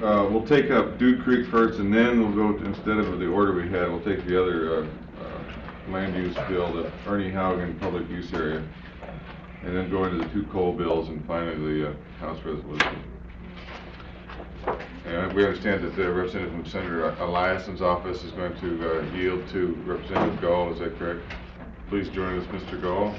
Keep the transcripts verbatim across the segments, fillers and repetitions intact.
uh, we'll take up Dude Creek first, and then we'll go to, instead of the order we had, we'll take the other uh, uh, land use bill, the Ernie Haugen public use area, and then go into the two coal bills, and finally the uh, House resolution. And we understand that the representative from Senator Eliason's office is going to uh, yield to Representative Gall. Is that correct? Please join us, Mister Gall.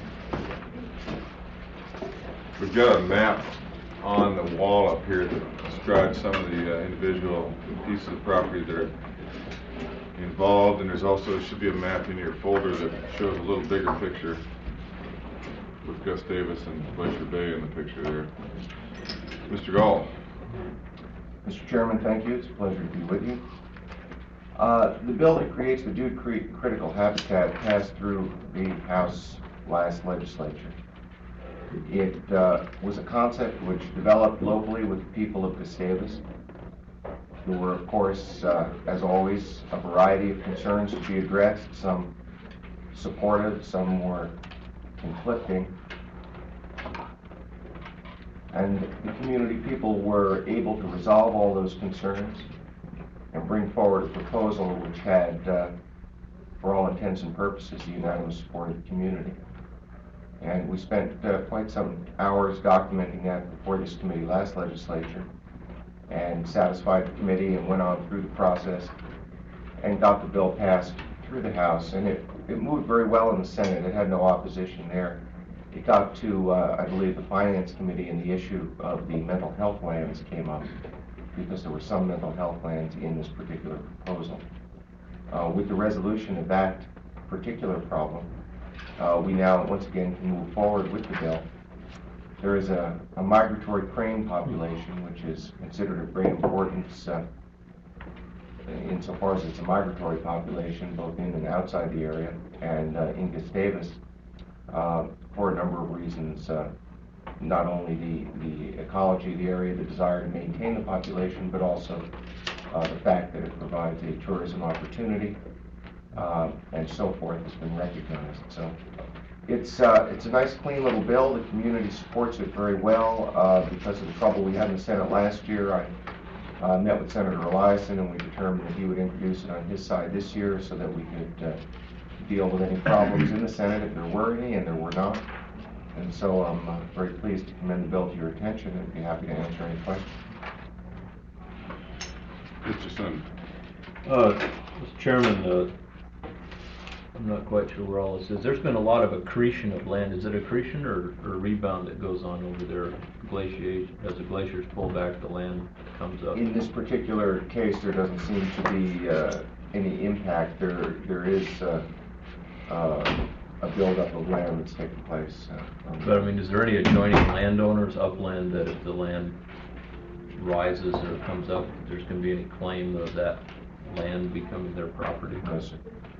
We've got a map on the wall up here that describes some of the uh, individual pieces of property that are involved, and there's also should be a map in your folder that shows a little bigger picture with Gus Davis and Glacier Bay in the picture there. Mister Gall. Mister Chairman, thank you. It's a pleasure to be with you. Uh, the bill that creates the Dude Creek Critical Habitat passed through the House last legislature. It uh, was a concept which developed locally with the people of Gustavus. There were, of course, uh, as always, a variety of concerns to be addressed, some supportive, some more conflicting. And the community people were able to resolve all those concerns and bring forward a proposal which had, uh, for all intents and purposes, the unanimous support of the community. And we spent uh, quite some hours documenting that before this committee last legislature, and satisfied the committee and went on through the process and got the bill passed through the House. And it, it moved very well in the Senate. It had no opposition there. It got to, uh, I believe, the Finance Committee, and the issue of the mental health lands came up because there were some mental health lands in this particular proposal. Uh, with the resolution of that particular problem, uh, we now once again can move forward with the bill. There is a, a migratory crane population which is considered of great importance uh, insofar as it's a migratory population both in and outside the area, and uh, in Gustavus. Uh, for a number of reasons, uh, not only the, the ecology of the area, the desire to maintain the population, but also uh, the fact that it provides a tourism opportunity, uh, and so forth has been recognized. So it's, uh, it's a nice clean little bill. The community supports it very well. Uh, because of the trouble we had in the Senate last year, I uh, met with Senator Eliason, and we determined that he would introduce it on his side this year so that we could uh, deal with any problems in the Senate if there were any, and there were not. And so I'm uh, very pleased to commend the bill to your attention and be happy to answer any questions. Mister Sun. Uh, Mister Chairman, uh, I'm not quite sure where all this is. There's been a lot of accretion of land. Is it accretion or, or rebound that goes on over there? Glaciate, as the glaciers pull back, the land comes up. In this particular case, there doesn't seem to be uh, any impact. There, there is uh, uh, a buildup of land that's taking place. Uh, but I mean, is there any adjoining landowners upland that if the land rises or comes up, there's going to be any claim of that land becoming their property? No, sir.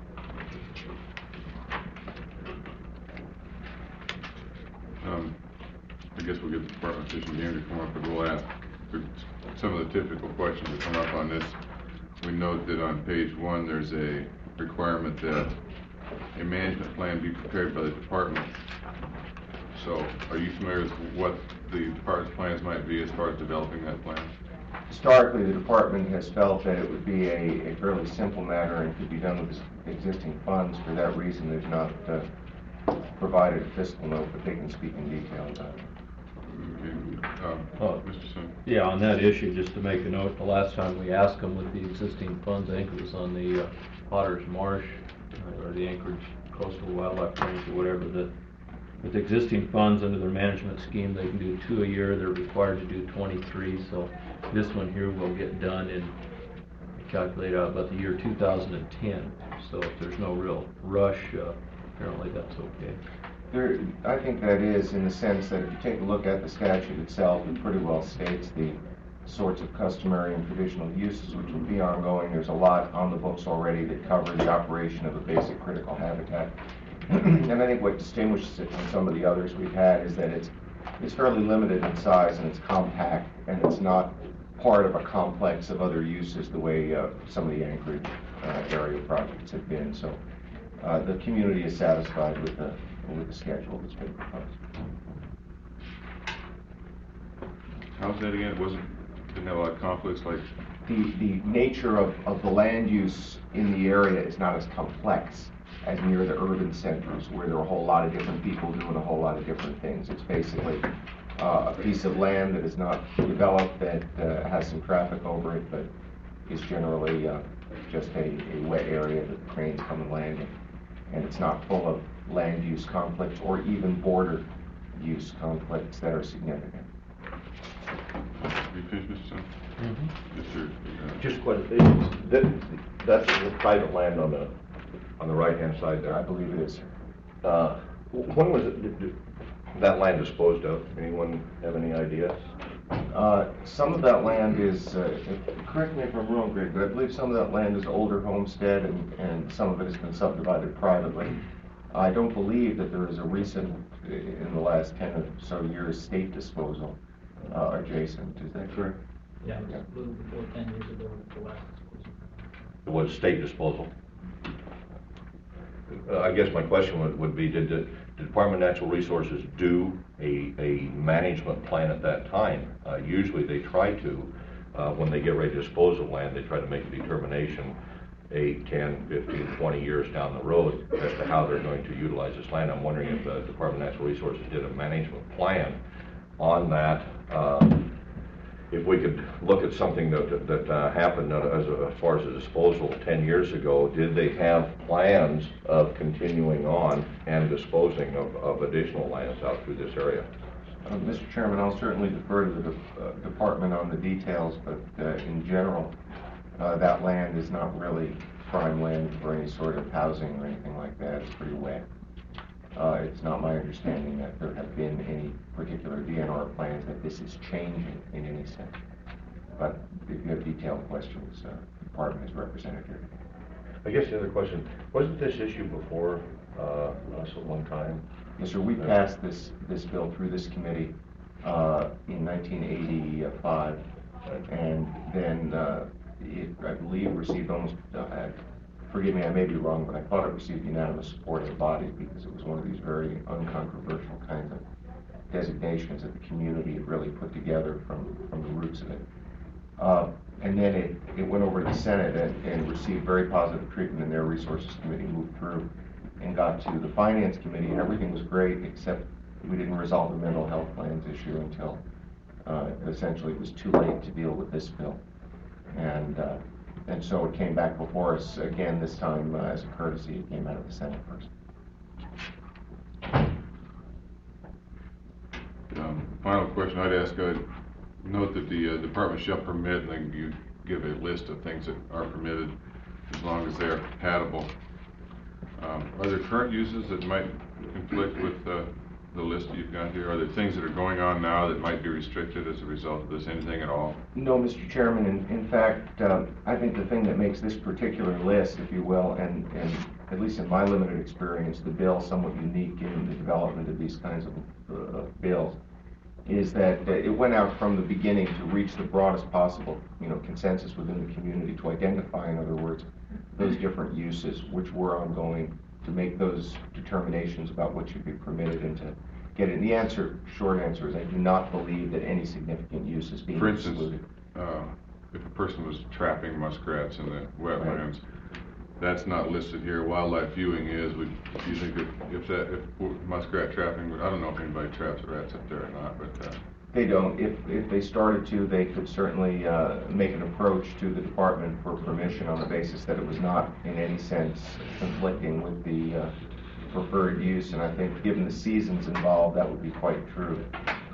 Um, I guess we'll get the Department of Fish and Game to come up, and we'll ask some of the typical questions that come up on this. We note that on page one there's a requirement that a management plan be prepared by the department. So are you familiar with what the department's plans might be as far as developing that plan? Historically, the department has felt that it would be a, a fairly simple matter and could be done with existing funds. For that reason, they've not uh, provided a fiscal note, but they can speak in detail about it. Okay. Um, Oh, Mister Sun. Yeah, on that issue, just to make a note, the last time we asked them with the existing funds, I think it was on the uh, Potter's Marsh uh, or the Anchorage Coastal Wildlife Range or whatever, that with existing funds under their management scheme, they can do two a year. They're required to do twenty-three. So this one here will get done in, calculate out about the year two thousand ten. So if there's no real rush, uh, apparently that's okay. There, I think that is, in the sense that if you take a look at the statute itself, it pretty well states the sorts of customary and traditional uses which will be ongoing. There's a lot on the books already that cover the operation of a basic critical habitat. And I think what distinguishes it from some of the others we've had is that it's it's fairly limited in size, and it's compact, and it's not part of a complex of other uses the way uh, some of the Anchorage uh, area projects have been. So uh, the community is satisfied with the with the schedule that's been proposed. How's that again? It wasn't Didn't have a lot of conflicts, like, The, the nature of, of the land use in the area is not as complex as near the urban centers, where there are a whole lot of different people doing a whole lot of different things. It's basically uh, a piece of land that is not developed, that uh, has some traffic over it, but is generally uh, just a, a wet area that the cranes come and land in. And it's not full of land use conflicts or even border use conflicts that are significant. you finished, Mister Sun? Mm-hmm. Yes, sir. Uh, Just quite a bit. That, that's the private land on the, on the right-hand side I there. believe it is, sir. Uh, When was it, did- did that land disposed of? Anyone have any ideas? Uh, Some of that land is, uh, if- correct me if I'm wrong, Greg, but I believe some of that land is older homestead, and, and some of it has been subdivided privately. I don't believe that there is a recent, uh, in the last ten or so years, state disposal uh, adjacent. Is that correct? Yeah, it was a little before ten years ago, the last disposal. It was state disposal. Uh, I guess my question would, would be, did the the Department of Natural Resources do a, a management plan at that time? Uh, usually they try to, uh, when they get ready to dispose of land, they try to make a determination eight, ten, fifteen, twenty years down the road as to how they're going to utilize this land. I'm wondering if the Department of Natural Resources did a management plan on that. Uh, If we could look at something that, that uh, happened uh, as, a, as far as the disposal ten years ago, did they have plans of continuing on and disposing of, of additional lands out through this area? Uh, Mister Chairman, I'll certainly defer to the de- uh, department on the details, but uh, in general, uh, that land is not really prime land for any sort of housing or anything like that. It's pretty wet. Uh, it's not my understanding that there have been any particular D N R plans that this is changing in any sense. But if you have detailed questions, uh, the department is represented here. I guess the other question, wasn't this issue before uh, us at one time? Yes, sir. We passed this this bill through this committee uh, in nineteen eighty-five, and then uh, it, I believe, received almost. Uh, Forgive me, I may be wrong, but I thought it received unanimous support of the body because it was one of these very uncontroversial kinds of designations that the community had really put together from, from the roots of it. Uh, and then it, it went over to the Senate and, and received very positive treatment, and their Resources Committee moved through and got to the Finance Committee, and everything was great, except we didn't resolve the mental health plans issue until uh, essentially it was too late to deal with this bill. And uh, And so it came back before us again, this time uh, as a courtesy. It came out of the Senate first. Um, Final question I'd ask, uh, note that the uh, department shall permit, and then you give a list of things that are permitted as long as they are compatible. Um, Are there current uses that might conflict with uh, the list that you've got here? Are there things that are going on now that might be restricted as a result of this, anything at all? No, Mister Chairman. In, in fact, um, I think the thing that makes this particular list, if you will, and, and at least in my limited experience, the bill somewhat unique in the development of these kinds of uh, bills, is that uh, it went out from the beginning to reach the broadest possible, you know, consensus within the community to identify, in other words, those different uses which were ongoing, to make those determinations about what should be permitted and to get it. The answer, short answer, is I do not believe that any significant use is being For instance, excluded. uh, if a person was trapping muskrats in the wetlands, that's not listed here. Wildlife viewing is. Would you think if, if that if muskrat trapping would, I don't know if anybody traps rats up there or not, but uh, They don't. If, if they started to, they could certainly uh, make an approach to the department for permission on the basis that it was not in any sense conflicting with the uh, preferred use, and I think given the seasons involved, that would be quite true.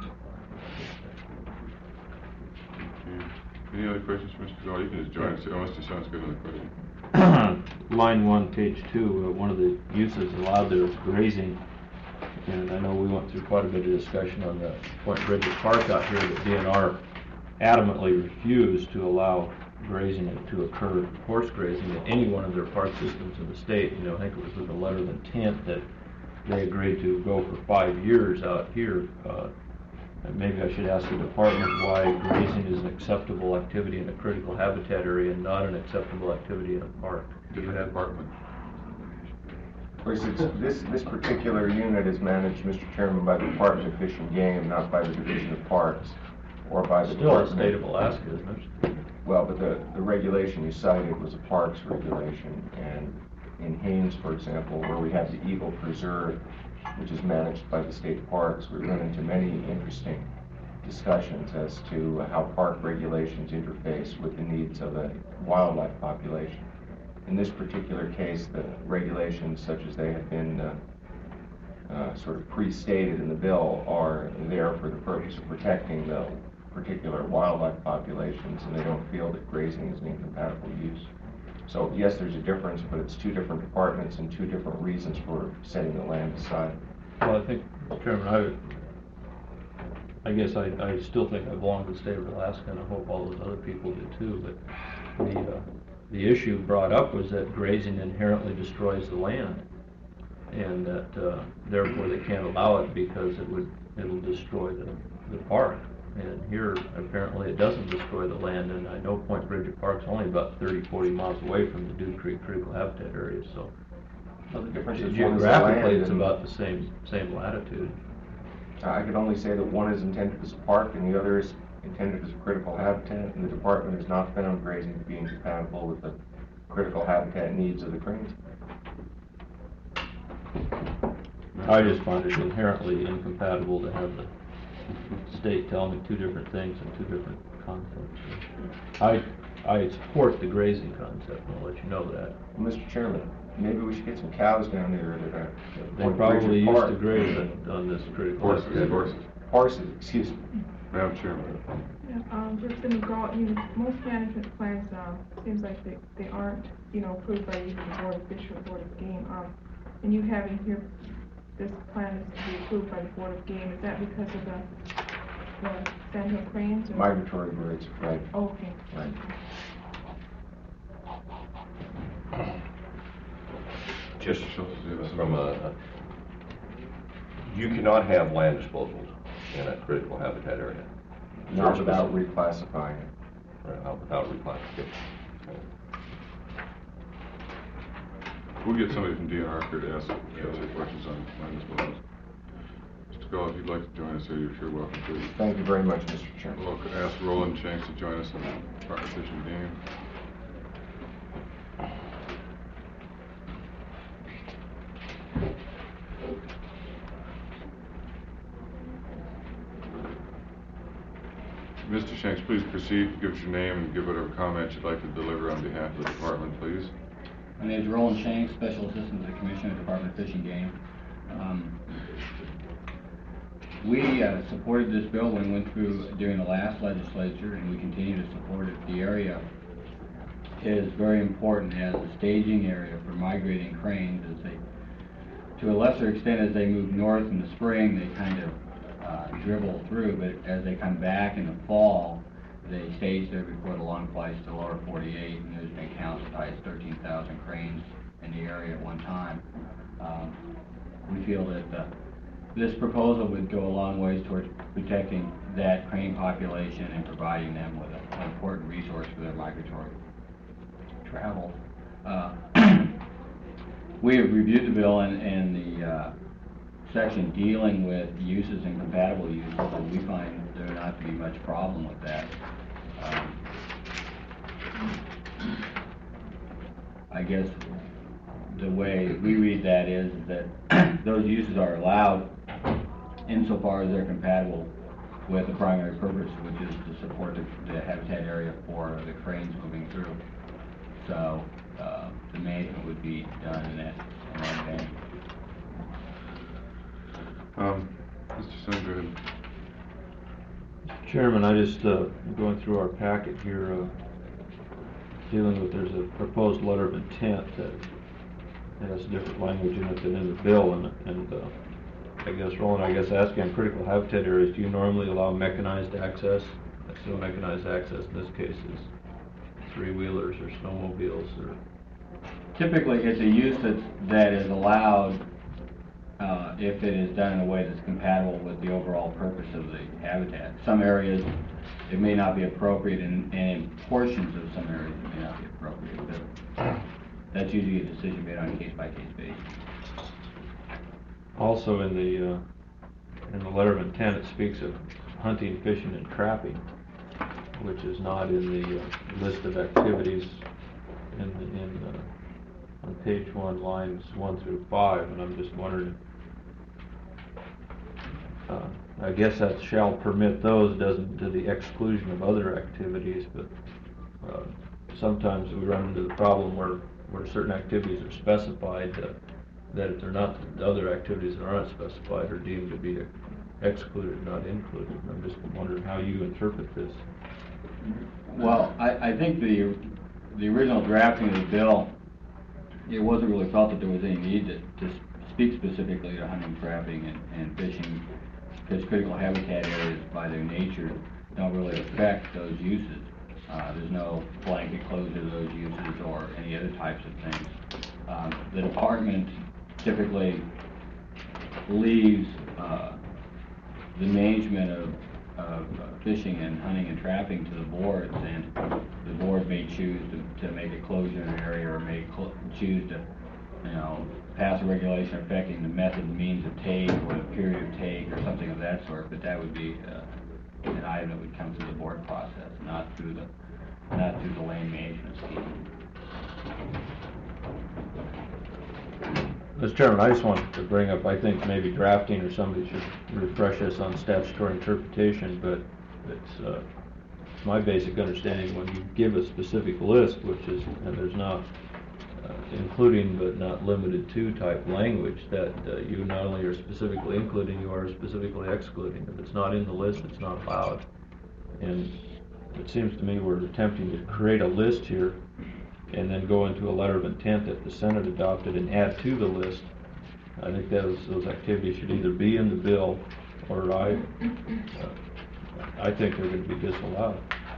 okay. Any other questions for Mister Gall? You can just join us. Oh, Mister Sun's got another question. Line one, page two, uh, one of the uses allowed there is grazing. And I know we went through quite a bit of discussion on the Point Bridget Park out here that D N R adamantly refused to allow grazing to occur, horse grazing, at any one of their park systems in the state. You know, I think it was with a letter of intent that they agreed to go for five years out here. Uh, and maybe I should ask the department why grazing is an acceptable activity in a critical habitat area and not an acceptable activity in a park. Do you have Department. Of course, it's, this, this particular unit is managed, Mister Chairman, by the Department of Fish and Game, not by the Division of Parks. or by the Still a Department. state of Alaska, isn't it? Well, but the, the regulation you cited was a parks regulation, and in Haines, for example, where we have the Eagle Preserve, which is managed by the state parks, we run into many interesting discussions as to how park regulations interface with the needs of a wildlife population. In this particular case, the regulations, such as they have been uh, uh, sort of pre-stated in the bill, are there for the purpose of protecting the particular wildlife populations, and they don't feel that grazing is an incompatible use. So yes, there's a difference, but it's two different departments and two different reasons for setting the land aside. Well, I think, Chairman, I would, I guess I, I still think I belong to the state of Alaska, and I hope all those other people do too, but the, uh, the issue brought up was that grazing inherently destroys the land, and that, uh, therefore they can't allow it because it would, it'll destroy the, the park. And here, apparently, it doesn't destroy the land, and I know Point Bridget Park's only about thirty, forty miles away from the Dude Creek Critical Habitat area, so Well, the difference is one is the geographically, land it's and- about the same, same latitude. I could only say that one is intended as a park and the other is intended as a critical habitat, and the department has not found grazing to be incompatible with the critical habitat needs of the cranes. I just find it inherently incompatible to have the state tell me two different things and two different concepts. I, I support the grazing concept, and I'll let you know that. Well, Mister Chairman, maybe we should get some cows down there that are. They probably used to graze on, on this critical Horses, habitat. horses. Horses, excuse me. Madam Chairman. Yeah, um, just in regard, you know, most management plans, um, seems like they, they aren't, you know, approved by either the Board of Fish or Board of Game. Um, and you having here, this plan is to be approved by the Board of Game, is that because of the, the sandhill cranes? or- Migratory birds, right, Oh, okay. right. Just from a, a- you cannot have land disposals in a critical habitat area. Not Very without specific. reclassifying it. Uh, Without reclassification. We'll get somebody from D N R here to ask, answer questions on land disposals. Mister Gull, if you'd like to join us here, you're sure welcome to. Thank you very much, Mister Chairman. We'll ask Roland Shanks to join us on the Department of Fish and Game. Mister Shanks, please proceed, give us your name and give whatever comments you'd like to deliver on behalf of the department, please. My name is Roland Shanks, Special Assistant to the Commissioner, Department of Fish and Game. Um, We uh, supported this bill when it went through during the last legislature, and we continue to support it. The area is very important as a staging area for migrating cranes. As they, to a lesser extent, as they move north in the spring, they kind of uh, dribble through, but as they come back in the fall, they stage there before the long flights to lower forty-eight, and there's been counts as high as thirteen thousand cranes in the area at one time. Um, we feel that uh, this proposal would go a long ways towards protecting that crane population and providing them with a, an important resource for their migratory travel. Uh, we have reviewed the bill and, and the uh, section dealing with uses and compatible uses, and we find there not to be much problem with that. Um, I guess the way we read that is that those uses are allowed insofar as they're compatible with the primary purpose, which is to support the, the habitat area for the cranes moving through. So uh, the management would be done in that, in that vein. Um, Mister Sun, go ahead. Chairman, I just, uh, going through our packet here, uh, dealing with, there's a proposed letter of intent that has different language in it than in the bill, and, and, uh, I guess, Roland, I guess asking on critical habitat areas, do you normally allow mechanized access? I assume mechanized access in this case is three-wheelers or snowmobiles or... Typically, it's a use that's, that is allowed uh, if it is done in a way that's compatible with the overall purpose of the habitat. Some areas, it may not be appropriate, and, and in portions of some areas, it may not be appropriate. But that's usually a decision made on a case-by-case basis. Also in the, uh, in the letter of intent, it speaks of hunting, fishing, and trapping, which is not in the uh, list of activities in, the- in, uh, on page one, lines one through five, and I'm just wondering, uh, I guess that shall permit those, doesn't, to the exclusion of other activities, but, uh, sometimes we run into the problem where, where certain activities are specified, uh, that if they're not, the other activities that aren't specified are deemed to be excluded, not included. I'm just wondering how you interpret this. Well, I, I think the, the original drafting of the bill, it wasn't really felt that there was any need to, to speak specifically to hunting, trapping, and, and fishing, because critical habitat areas by their nature don't really affect those uses. Uh, there's no blanket closure to those uses or any other types of things. Um, the department typically leaves uh, the management of, of uh, fishing and hunting and trapping to the boards, and the board may choose to, to make a closure in an area, or may cl choose to, you know, pass a regulation affecting the method and means of take, or the period of take, or something of that sort. But that would be uh, an item that would come through the board process, not through the, not through the land management scheme. Mister Chairman, I just wanted to bring up, I think maybe drafting or somebody should refresh us on statutory interpretation, but it's, uh, it's my basic understanding when you give a specific list, which is, and there's not uh, including but not limited to type language, that uh, you not only are specifically including, you are specifically excluding. If it's not in the list, it's not allowed. And it seems to me we're attempting to create a list here and then go into a letter of intent that the Senate adopted and add to the list. I think those, those activities should either be in the bill, or I, uh, I think they're going to be disallowed.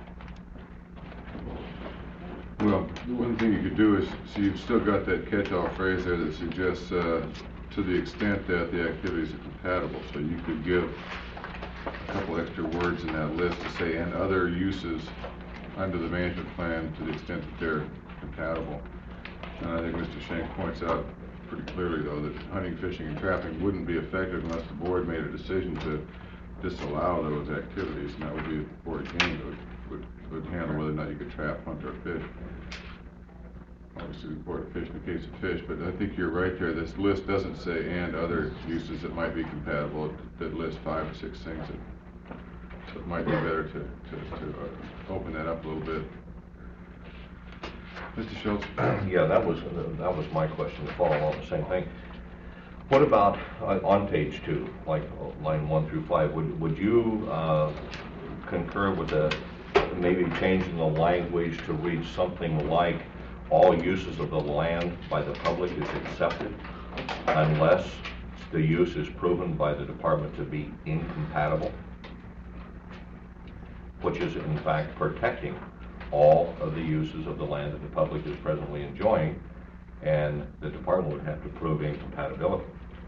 Well, one thing you could do is, so you've still got that catch-all phrase there that suggests, uh, to the extent that the activities are compatible. So you could give a couple extra words in that list to say, and other uses under the management plan to the extent that they're compatible. And I think Mister Schenk points out pretty clearly, though, that hunting, fishing, and trapping wouldn't be effective unless the board made a decision to disallow those activities, and that would be the board game that would, would, would handle whether or not you could trap, hunt, or fish. Obviously, the board of fish in the case of fish, but I think you're right there. This list doesn't say and other uses that might be compatible. It, that lists five or six things. That, so it might be better to, to, to uh, open that up a little bit. Mister Schultz? Yeah, that was, that was my question, to follow along the same thing. What about uh, on page two, like uh, line one through five, would, would you uh, concur with the, maybe changing the language to read something like, all uses of the land by the public is accepted unless the use is proven by the department to be incompatible, which is in fact protecting all of the uses of the land that the public is presently enjoying, and the department would have to prove incompatibility.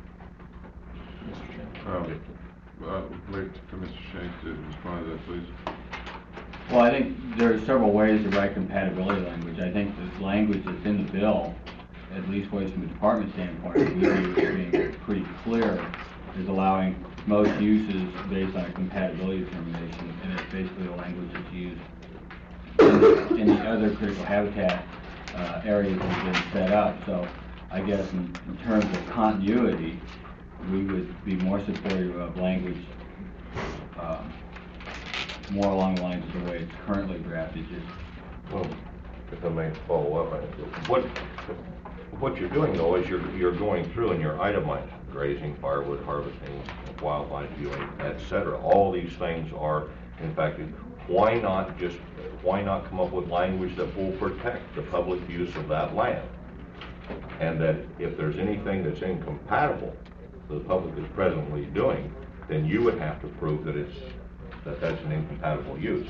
Um, uh, wait for Mister Schenk to respond to that, please. Well, I think there are several ways to write compatibility language. I think the language that's in the bill, at least ways from a department standpoint, we view as being pretty clear, is allowing most uses based on a compatibility determination, and it's basically the language that's used in the, in the other critical habitat uh, areas that have been set up. So I guess in, in terms of continuity, we would be more supportive of language um, more along the lines of the way it's currently drafted. Just Well, if I may follow up, I- what what you're doing though is you're you're going through and you're itemizing grazing, firewood, harvesting, wildlife viewing, et cetera. All these things are, in fact, why not just why not come up with language that will protect the public use of that land, and that if there's anything that's incompatible the public is presently doing, then you would have to prove that it's that that's an incompatible use.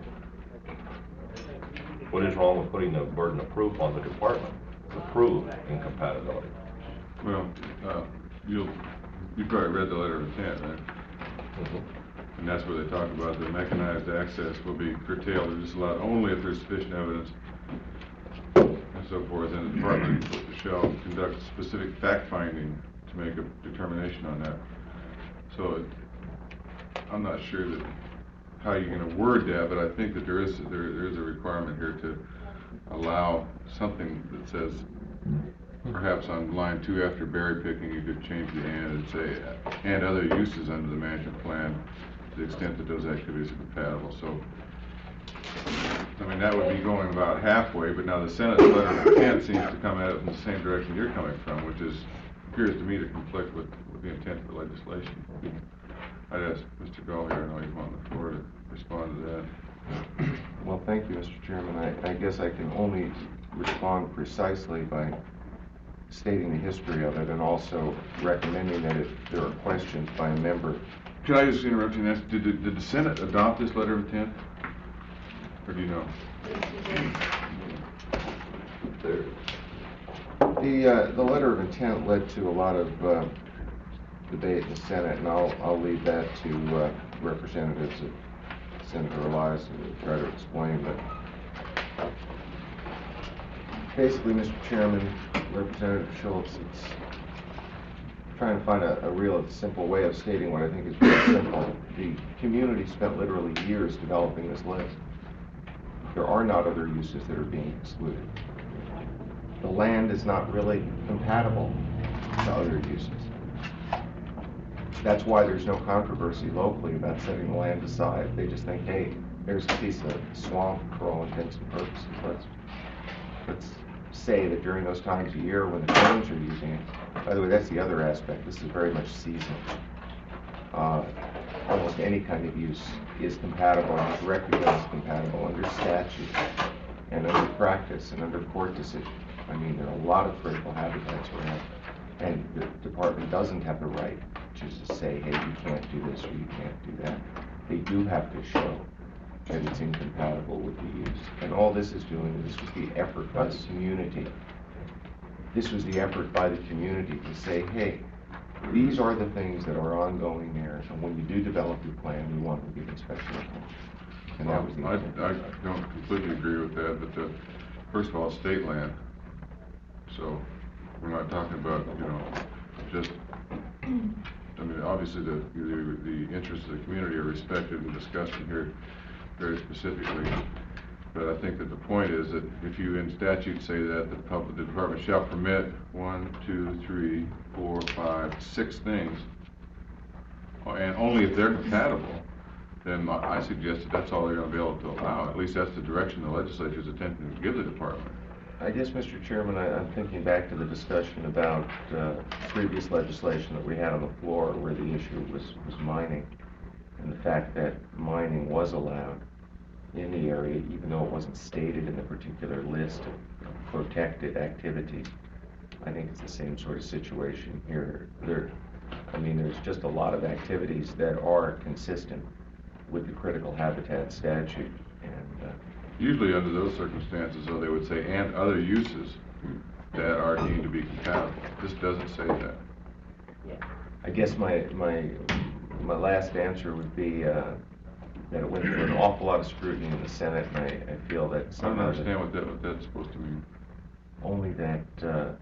What is wrong with putting the burden of proof on the department to prove incompatibility? Well, uh, you'll, you probably read the letter of intent, right? Mm-hmm. And that's where they talk about the mechanized access will be curtailed or disallowed only if there's sufficient evidence and so forth. And the department shall conduct specific fact-finding to make a determination on that. So it, I'm not sure that, how you're gonna word that, but I think that there is, there, there is a requirement here to allow something that says, perhaps on line two after berry picking, you could change the and and say, and other uses under the management plan to the extent that those activities are compatible. So, I mean, that would be going about halfway, but now the Senate's letter of intent seems to come at it in the same direction you're coming from, which is, appears to me to conflict with, with the intent of the legislation. I'd ask Mister Gall here, I know he's on the floor, to respond to that. Well, thank you, Mister Chairman. I, I guess I can only respond precisely by stating the history of it and also recommending that if there are questions by a member. Can I just interrupt you and ask, did, the- did the Senate adopt this letter of intent? Or do you know? The, uh, the letter of intent led to a lot of uh, debate in the Senate, and I'll, I'll leave that to uh, representatives of Senator Elias to try to explain, but basically, Mister Chairman, Representative Schultz, it's trying to find a, a real simple way of stating what I think is very simple. The community spent literally years developing this list. There are not other uses that are being excluded. The land is not really compatible to other uses. That's why there's no controversy locally about setting the land aside. They just think, hey, there's a piece of swamp for all intents and purposes. Let's, let's say that during those times of year when the cranes are using it, by the way, that's the other aspect. This is very much seasonal. Uh, almost any kind of use is compatible and is recognized compatible under statute and under practice and under court decision. I mean, there are a lot of critical habitats around, and the department doesn't have the right to just say, hey, you can't do this or you can't do that. They do have to show that it's incompatible with the use. And all this is doing, this was the effort by the community. This was the effort by the community to say, hey, these are the things that are ongoing there, and when you do develop your plan, we want to give it special attention. And that was the I, intent. I don't completely agree with that, but the, first of all, it's state land. So we're not talking about, you know, just, I mean, obviously the, the, the interests of the community are respected and discussed in here very specifically. But I think that the point is that if you in statute say that the public, the department shall permit one, two, three, four, five, six things, and only if they're compatible, then I suggest that that's all they're going to be able to allow. At least that's the direction the legislature is attempting to give the department. I guess, Mister Chairman, I, I'm thinking back to the discussion about uh, previous legislation that we had on the floor where the issue was, was mining, and the fact that mining was allowed in the area, even though it wasn't stated in the particular list of protected activities. I think it's the same sort of situation here. There, I mean, there's just a lot of activities that are consistent with the critical habitat statute, and uh, Usually under those circumstances, though, they would say, and other uses that are deemed to be compatible. This doesn't say that. I guess my my my last answer would be uh, that it went through an awful lot of scrutiny in the Senate, and I, I feel that I don't somehow that understand what that, what that's supposed to mean. only that uh,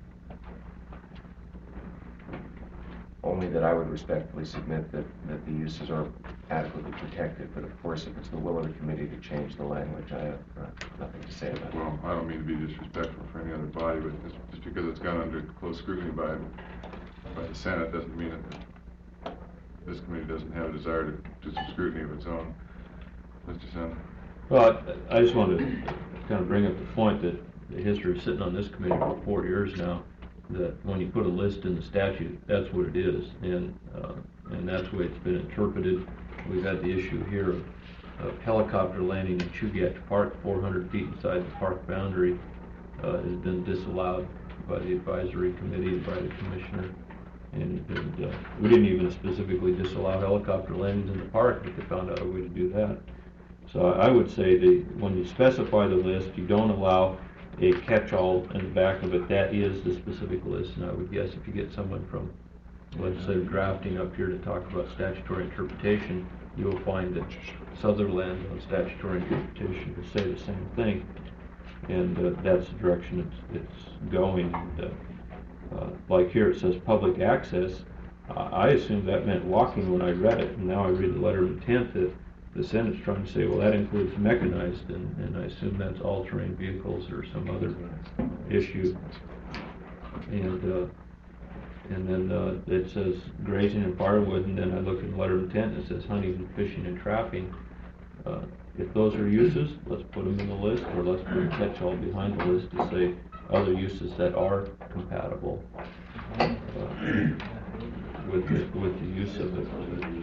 only that I would respectfully submit that, that the uses are adequately protected, but of course if it's the will of the committee to change the language, I have uh, nothing to say about it. Well, I don't mean to be disrespectful for any other body, but just, just because it's gone under close scrutiny by, by the Senate doesn't mean that this committee doesn't have a desire to do some scrutiny of its own. Mister Senator? Well, I I just wanted to kind of bring up the point that the history of sitting on this committee for four years now, that when you put a list in the statute, that's what it is, and uh, and that's the way it's been interpreted. We've had the issue here of, of helicopter landing in Chugach Park, four hundred feet inside the park boundary, uh, has been disallowed by the advisory committee and by the commissioner. And, and uh, we didn't even specifically disallow helicopter landings in the park, but they found out a way to do that. So I would say that when you specify the list, you don't allow a catch-all in the back of it. That is the specific list, and I would guess if you get someone from legislative drafting up here to talk about statutory interpretation, you'll find that Sutherland on statutory interpretation will say the same thing, and uh, that's the direction it's, it's going. And, uh, uh, like here it says public access. I I assumed that meant walking when I read it, and now I read the letter of intent that the Senate's trying to say, well, that includes mechanized, and, and I assume that's all-terrain vehicles or some other issue. And, uh, and then, uh, it says grazing and firewood, and then I look at the letter of intent, and it says hunting and fishing and trapping. Uh, if those are uses, let's put them in the list, or let's put a catch-all behind the list to say other uses that are compatible, uh, with the, with the use of it.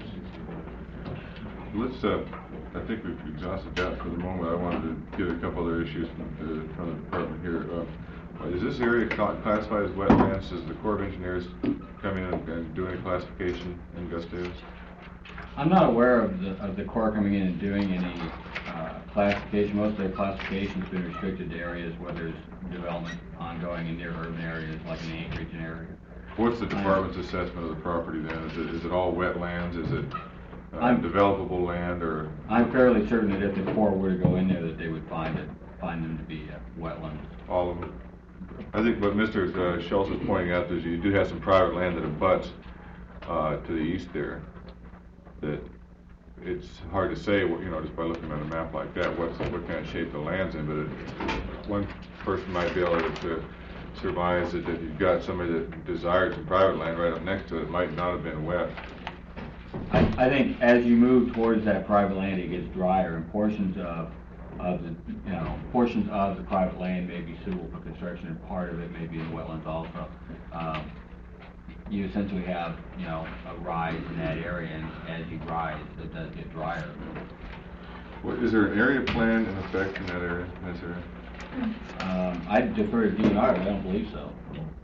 Let's, uh, I think we've exhausted that for the moment. I wanted to get a couple other issues from the, from the department here. Uh, is this area cla- classified as wetlands? Does the Corps of Engineers come in and, and do any classification in Gustavus? I'm not aware of the, of the Corps coming in and doing any uh, classification. Most of their classification's been restricted to areas where there's development ongoing in near urban areas, like in the Anchorage area. What's the department's assessment of the property then? Is it, is it all wetlands? Is it uh, I'm- developable land, or? I'm fairly certain that if the Corps were to go in there, that they would find it, find them to be uh, wetlands. All of them? I think what Mister uh, Schultz is pointing out is you do have some private land that abuts uh, to the east there. That it's hard to say, what, you know, just by looking at a map like that, what's, what kind of shape the land's in, but it, one person might be able to, to surmise that if you've got somebody that desired some private land right up next to it, it might not have been wet. I, I think as you move towards that private land, it gets drier, and portions of, of the, you know, portions of the private land may be suitable for construction, and part of it may be in wetlands also. Um, you essentially have, you know, a rise in that area, and as you rise, it does get drier. What, is there an area plan in effect in that area, in this area? Um, I defer to D N R, but I don't believe so.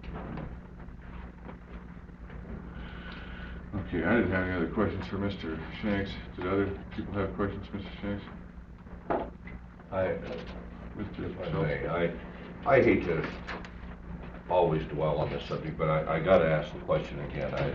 Okay, I didn't have any other questions for Mister Shanks. Did other people have questions, Mister Shanks? I, Mister if I Schultz? may, I, I hate to always dwell on this subject, but I, I gotta ask the question again. I,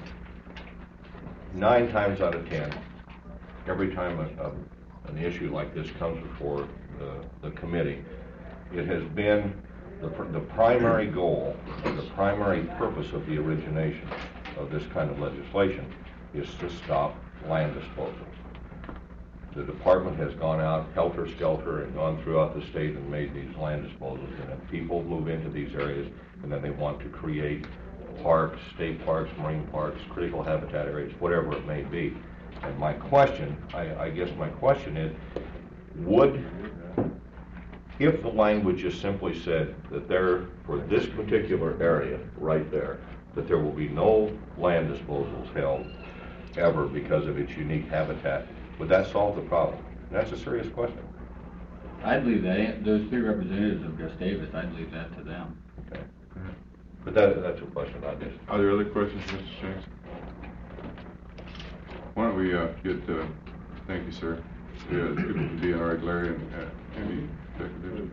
nine times out of ten, every time a, a, an issue like this comes before the, the committee, it has been the, pr- the primary goal, the primary purpose of the origination of this kind of legislation is to stop land disposal. The department has gone out helter-skelter and gone throughout the state and made these land disposals, and then people move into these areas, and then they want to create parks, state parks, marine parks, critical habitat areas, whatever it may be. And my question, I, I guess my question is, would, if the language just simply said that there, for this particular area, right there, that there will be no land disposals held ever because of its unique habitat, would that solve the problem? And that's a serious question. I'd leave that, those three representatives of Gustavus, I'd leave that to them. Okay. But that, that's a question I guess. Are there other questions, Mister Shanks? Why don't we uh, get, uh, thank you, sir. Yeah, the people from D N R, Larry and uh, Andy. Executive.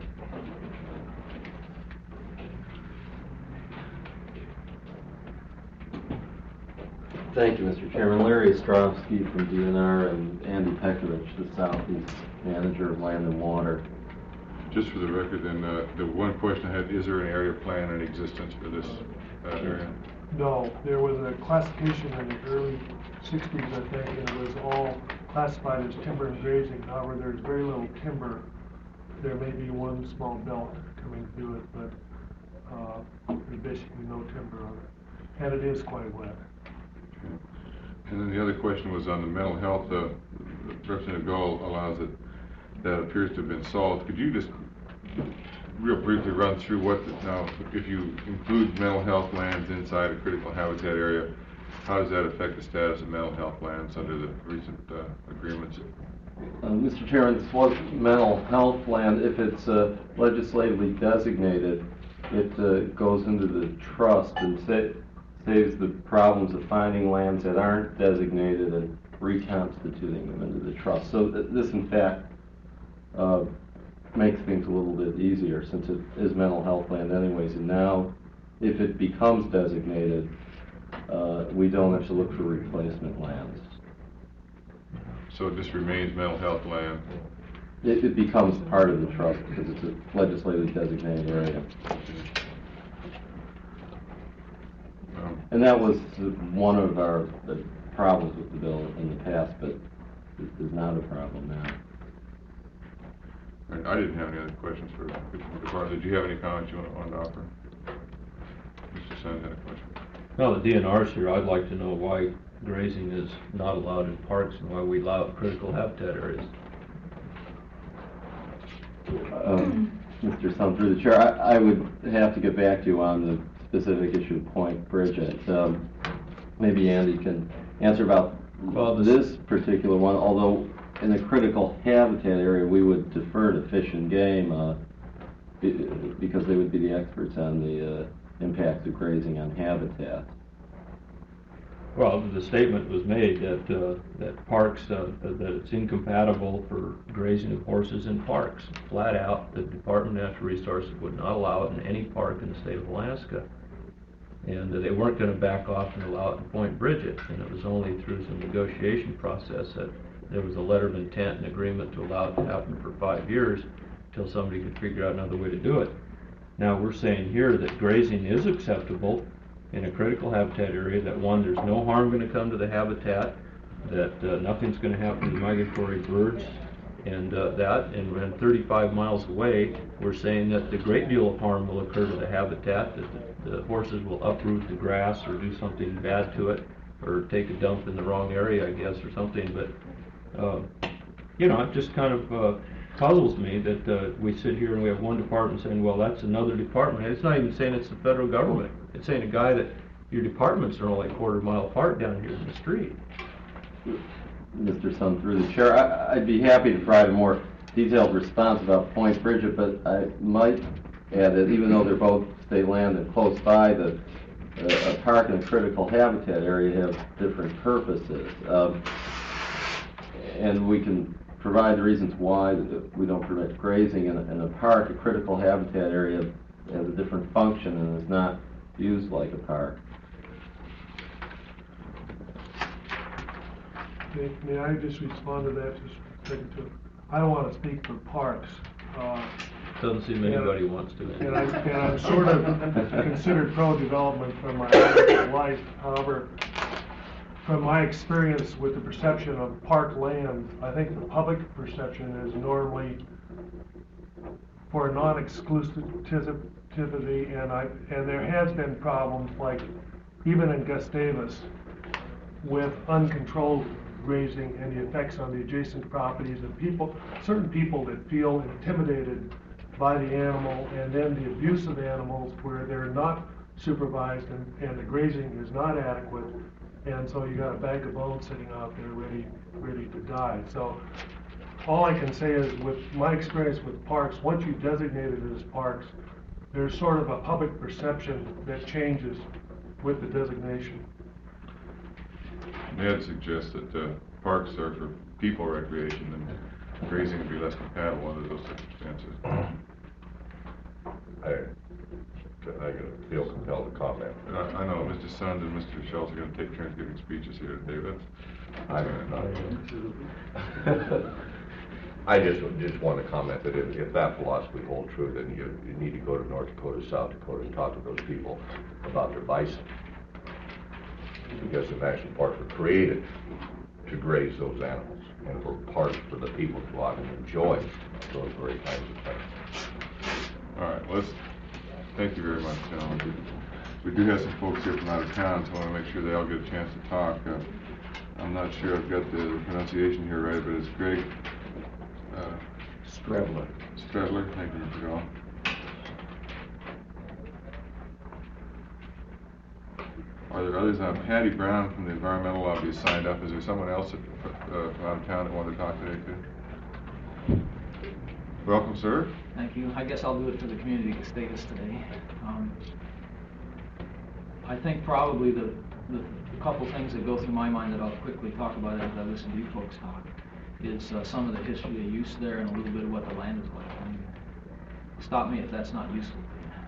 Thank you, Mister Chairman. Larry Ostrovsky from D N R and Andy Pekovich, the Southeast Manager of Land and Water. Just for the record, then, uh, the one question I had, is there an area plan in existence for this uh, area? No, there was a classification in the early sixties, I think, and it was all classified as timber and grazing. However, there's very little timber. There may be one small belt coming through it, but uh, there's basically no timber on it. And it is quite wet. Okay. And then the other question was on the mental health. Uh, Representative Gall allows it, that appears to have been solved. Could you just real briefly run through what, the, now, if you include mental health lands inside a critical habitat area, how does that affect the status of mental health lands under the recent uh, agreements? Uh, Mister Chairman, this was mental health land. If it's uh, legislatively designated, it uh, goes into the trust and sa saves the problems of finding lands that aren't designated and reconstituting them into the trust. So th this, in fact, uh, makes things a little bit easier since it is mental health land anyways. And now, if it becomes designated, uh, we don't have to look for replacement lands. So it just remains mental health land? It, it becomes part of the trust because it's a legislatively designated area. Um, And that was one of our uh, problems with the bill in the past, but it is not a problem now. All right, I didn't have any other questions for Commissioner Carter. Did you have any comments you want- wanted to offer? Mister Sun had a question. Now the D N R's here, I'd like to know why grazing is not allowed in parks and why we allow critical habitat areas. Um, Mister Sun, through the chair, I, I would have to get back to you on the specific issue of Point Bridget. Um, maybe Andy can answer about Well, this- this particular one, although in the critical habitat area, we would defer to Fish and Game, uh, be- because they would be the experts on the, uh, impacts of grazing on habitat. Well, the statement was made that, uh, that parks, uh, that it's incompatible for grazing of horses in parks. Flat out, the Department of Natural Resources would not allow it in any park in the state of Alaska. And uh, they weren't gonna back off and allow it in Point Bridget. And it was only through some negotiation process that there was a letter of intent and agreement to allow it to happen for five years until somebody could figure out another way to do it. Now, we're saying here that grazing is acceptable in a critical habitat area, that one, there's no harm gonna come to the habitat, that uh, nothing's gonna happen to migratory birds, and uh, that, and when thirty-five miles away, we're saying that a great deal of harm will occur to the habitat, that the, the horses will uproot the grass or do something bad to it, or take a dump in the wrong area, I guess, or something, but, uh, you know, it just kind of uh, puzzles me that uh, we sit here and we have one department saying, well, that's another department. It's not even saying it's the federal government. It's saying a guy that your departments are only a quarter mile apart down here in the street. Mister Sun, through the chair, I, I'd be happy to provide a more detailed response about Point Bridget, but I might add that even though they're both state land and close by, the uh, a park and a critical habitat area have different purposes. Um, and we can provide the reasons why we don't permit grazing in a, in a park. A critical habitat area has a different function and is not used like a park. May, may I just respond to that just a second too? I don't want to speak for parks. Uh, Doesn't seem Yeah. anybody wants to. And I, and I'm sort of considered pro-development from my adult life. However, from my experience with the perception of park land, I think the public perception is normally for non-exclusivity, and I, and there has been problems like, even in Gustavus, with uncontrolled grazing and the effects on the adjacent properties, and people, certain people that feel intimidated by the animal, and then the abuse of animals where they're not supervised and, and the grazing is not adequate, and so you got a bag of bones sitting out there ready, ready to die. So all I can say is, with my experience with parks, once you designate it as parks, there's sort of a public perception that changes with the designation. Ned suggests that uh, parks are for people recreation and grazing would be less compatible under those circumstances. I, I feel compelled to comment. And I, I know Mister Sund and Mister Schultz are going to take turns giving speeches here today. That's, I I just, just want to comment that if, if that philosophy holds true, then you, you need to go to North Dakota, South Dakota, and talk to those people about their bison. Because the national parks were created to graze those animals, and for parks for the people to go out and enjoy those very kinds of things. all right, let's, thank you very much, gentlemen. We do have some folks here from out of town, so I want to make sure they all get a chance to talk. Uh, I'm not sure I've got the pronunciation here right, but it's Greg uh, Strebler. Stredler. Thank you, Mister Gall. Are there others? Uh, Patty Brown from the Environmental Lobby is signed up. Is there someone else that, uh, from out of town that wanted to talk today too? Welcome, sir. Thank you. I guess I'll do it for the community of Gustavus today. Um, I think probably the, the couple things that go through my mind that I'll quickly talk about as I listen to you folks talk is uh, some of the history of use there and a little bit of what the land is like. I mean, stop me if that's not useful.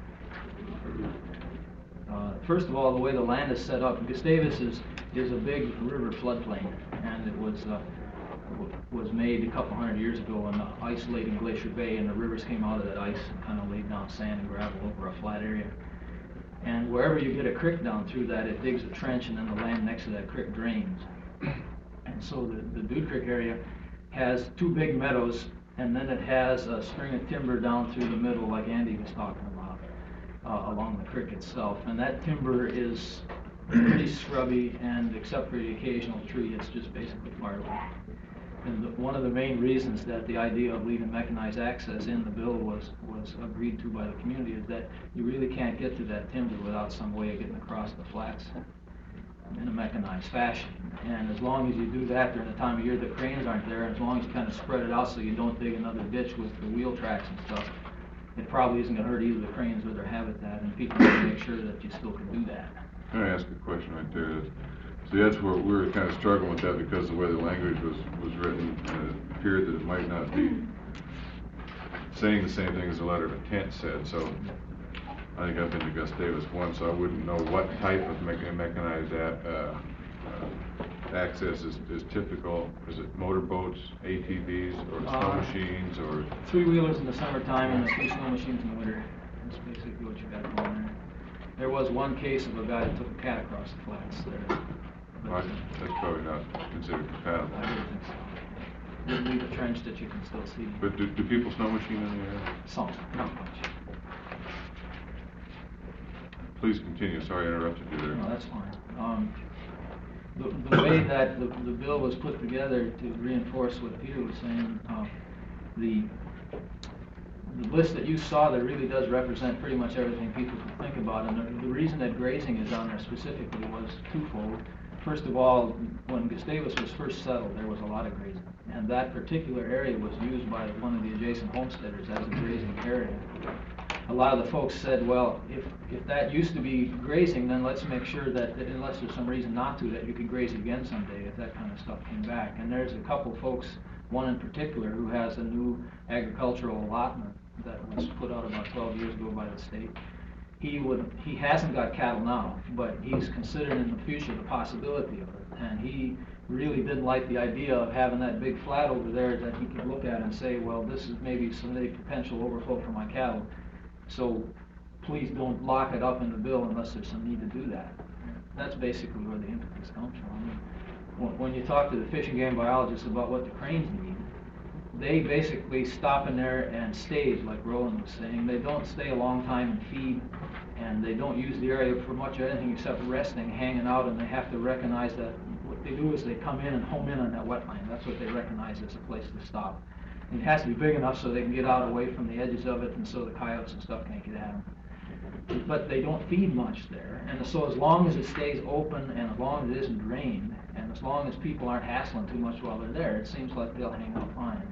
Uh, first of all, the way the land is set up, Gustavus is, is a big river floodplain, and it was uh, was made a couple hundred years ago in the isolating Glacier Bay, and the rivers came out of that ice and kind of laid down sand and gravel over a flat area. And wherever you get a creek down through that, it digs a trench and then the land next to that creek drains. And so the, the Dude Creek area has two big meadows, and then it has a string of timber down through the middle like Andy was talking about, uh, along the creek itself. And that timber is pretty scrubby, and except for the occasional tree, it's just basically firewood. And the, one of the main reasons that the idea of leaving mechanized access in the bill was, was agreed to by the community is that you really can't get to that timber without some way of getting across the flats in a mechanized fashion. And as long as you do that during the time of year the cranes aren't there, and as long as you kind of spread it out so you don't dig another ditch with the wheel tracks and stuff, it probably isn't going to hurt either the cranes or their habitat, and people need to make sure that you still can do that. Can I ask a question right there? See, that's where we were kind of struggling with that because the way the language was, was written, and it appeared that it might not be saying the same thing as the letter of intent said. So I think I've been to Gustavus once, so I wouldn't know what type of mecha- mechanized a, uh, uh, access is, is typical. Is it motorboats, A T Vs, or snow Uh, machines, or? Three-wheelers in the summertime and the three snow machines in the winter. That's basically what you got going there. There was one case of a guy that took a cat across the flats there. But, Well, uh, that's probably not considered compatible. I don't think so. Didn't leave a trench that you can still see. But do, do people snow machine in the area? Some, not much. Please continue, sorry I interrupted you there. No, that's fine. Um, the, the way that the, the bill was put together to reinforce what Peter was saying, uh, the, the list that you saw there really does represent pretty much everything people can think about. And the, the reason that grazing is on there specifically was twofold. First of all, when Gustavus was first settled, there was a lot of grazing. And that particular area was used by one of the adjacent homesteaders as a grazing area. A lot of the folks said, well, if, if that used to be grazing, then let's make sure that, that unless there's some reason not to, that you could graze again someday if that kind of stuff came back. And there's a couple folks, one in particular, who has a new agricultural allotment that was put out about twelve years ago by the state. He would, he hasn't got cattle now, but he's considering in the future the possibility of it. And he really didn't like the idea of having that big flat over there that he could look at and say, well, this is maybe someday potential overflow for my cattle. So please don't lock it up in the bill unless there's some need to do that. That's basically where the impetus comes from. I mean, when, when you talk to the fish and game biologists about what the cranes need, they basically stop in there and stage, like Roland was saying. They don't stay a long time and feed, and they don't use the area for much of anything except resting, hanging out, and they have to recognize that what they do is they come in and home in on that wetland. That's what they recognize as a place to stop. And it has to be big enough so they can get out away from the edges of it, and so the coyotes and stuff can't get at them. But they don't feed much there, and so as long as it stays open and as long as it isn't drained, and as long as people aren't hassling too much while they're there, it seems like they'll hang out fine.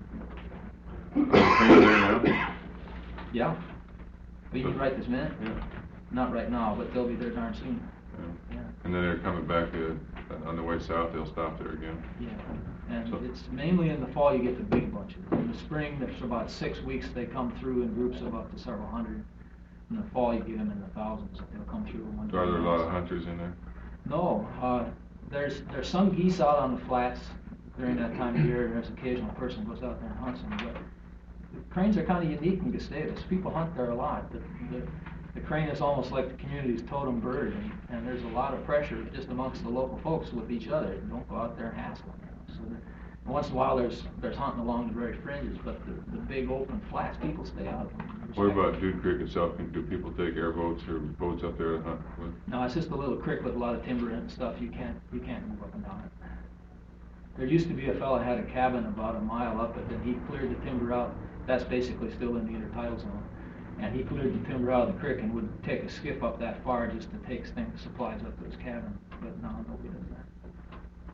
Are the cranes there now? Yeah. But you mean right this minute? Yeah. Not right now, but they'll be there darn soon. Yeah. Yeah. And then they're coming back uh, on the way south, they'll stop there again. Yeah. And So- it's mainly in the fall you get the big bunches. In the spring, there's about six weeks they come through in groups of up to several hundred. In the fall, you get them in the thousands. They'll come through in one. Are there a lot of hunters in there? No, uh, there's, there's some geese out on the flats during that time of year, and there's an occasional person who goes out there and hunts them, but the cranes are kind of unique in Gustavus. People hunt there a lot. The, the, the crane is almost like the community's totem bird, and, and there's a lot of pressure just amongst the local folks with each other. Don't go out there and hassle them. You know? So there, once in a while there's, there's hunting along the very fringes, but the, the big open flats, people stay out. What about Dude Creek itself? Can, do people take airboats or boats up there to hunt with? No, it's just a little creek with a lot of timber in it and stuff. You can't, you can't move up and down it. There used to be a fella had a cabin about a mile up it, and he cleared the timber out. That's basically still in the intertidal zone. And he cleared the timber out of the creek and would take a skip up that far just to take things, supplies up to his cabin. But no, nobody does that.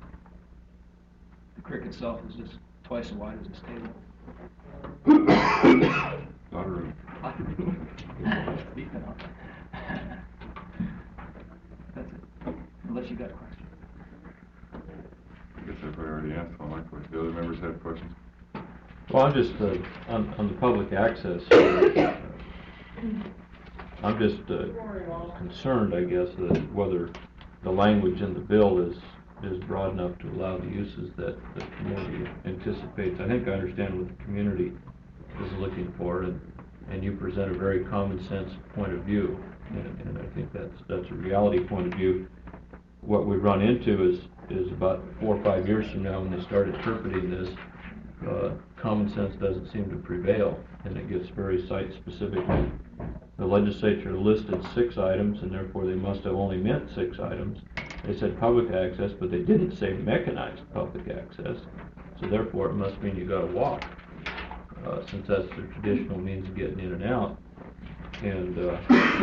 The creek itself is just twice as wide as this table. Lot of room. Deep enough. That's it. Unless you got a question. I guess I've already asked all my questions. The other members have questions? Well, I'm just, uh, on, on the public access, uh, I'm just uh, concerned, I guess, that whether the language in the bill is, is broad enough to allow the uses that the community anticipates. I think I understand what the community is looking for, and, and you present a very common sense point of view. And, and I think that's, that's a reality point of view. What we run into is, is about four or five years from now, when they start interpreting this, uh, common sense doesn't seem to prevail, and it gets very site-specific. The legislature listed six items, and therefore they must have only meant six items. They said public access, but they didn't say mechanized public access, so therefore it must mean you gotta walk, uh, since that's the traditional means of getting in and out. And, uh,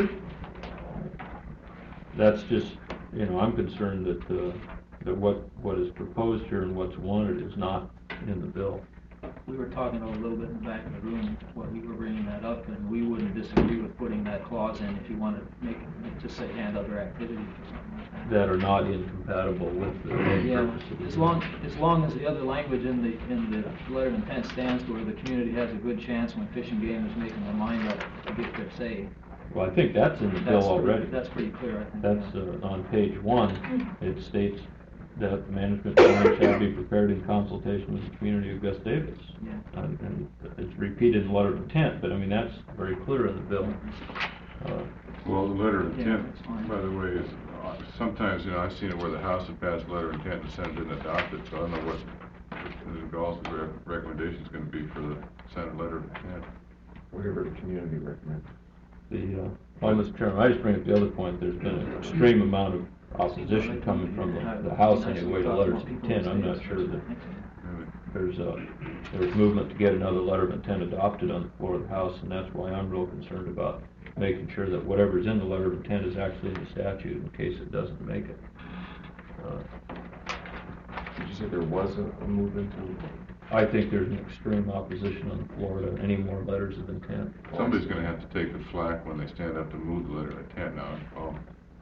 that's just, you know, I'm concerned that, uh, that what, what is proposed here and what's wanted is not in the bill. We were talking a little bit in the back of the room, what you were bringing that up, and we wouldn't disagree with putting that clause in if you want to make it, just say, and other activities or something like that. That are not incompatible with the main Yeah, purpose of the as bill. long, as long as the other language in the, in the letter of intent stands where the community has a good chance when Fish and Game is making their mind up to get their say. Well, I think that's in the That's bill pretty- already. That's pretty clear, I think. That's, yeah. uh, on page one, it states that the management plan shall be prepared in consultation with the community of Gustavus. Yeah. And, and it's repeated in the letter of intent, but I mean, that's very clear in the bill. Uh, Well, the letter of Yeah, intent, that's fine. by the way, is, uh, sometimes, you know, I've seen it where the House had passed a letter of intent and the Senate didn't adopt it, so I don't know what Miz Gall's re- recommendation's gonna be for the Senate letter of intent. Whatever the community recommends. The, uh, well, Mister Chairman, I just bring up the other point, there's been an extreme amount of opposition coming from the, the House anyway to letters of intent. I'm not sure that Really. there's a, there's movement to get another letter of intent adopted on the floor of the House, and that's why I'm real concerned about making sure that whatever's in the letter of intent is actually in the statute in case it doesn't make it. Uh, Did you say there was a, a movement to? I think there's an extreme opposition on the floor to any more letters of intent. Somebody's gonna have to take the flak when they stand up to move the letter of intent now. I'll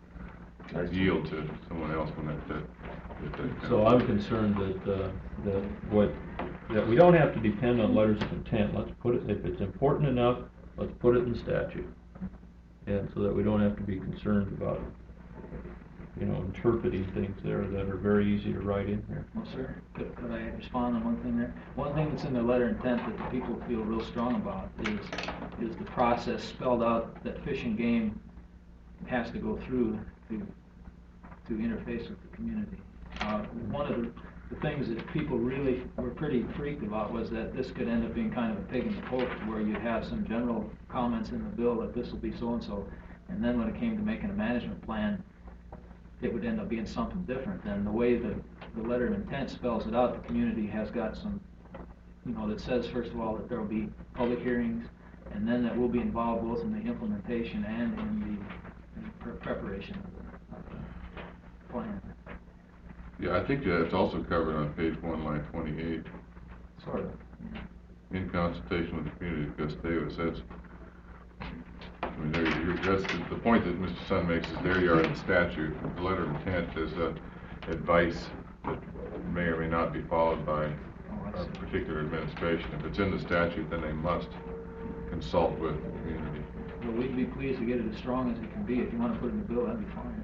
yield to someone else when that, that. if that So I'm concerned that, uh, that what, that we don't have to depend on letters of intent. Let's put it, if it's important enough, let's put it in statute. And so that we don't have to be concerned about, you know, interpreting things there that are very easy to write in here. Well, sir, could, could I respond on one thing there? One thing that's in the letter of intent that the people feel real strong about is, is the process spelled out that Fish and Game has to go through to, to interface with the community. Uh, one of the, the things that people really were pretty freaked about was that this could end up being kind of a pig in the poke, where you'd have some general comments in the bill that this will be so-and-so, and then when it came to making a management plan, it would end up being something different. And the way the, the letter of intent spells it out, the community has got some, you know, that says, first of all, that there will be public hearings, and then that we'll be involved both in the implementation and in the, in the pre- preparation of the, of the plan. Yeah, I think that's also covered on page one, line twenty-eight. Sort of. In consultation with the community of Gustavus, that's, I mean, there, you're, that's the, the point that Mister Sun makes is there you are in the statute. The letter of intent is, uh, advice that may or may not be followed by a particular administration. If it's in the statute, then they must consult with the community. Well, we'd be pleased to get it as strong as it can be. If you want to put it in the bill, that'd be fine.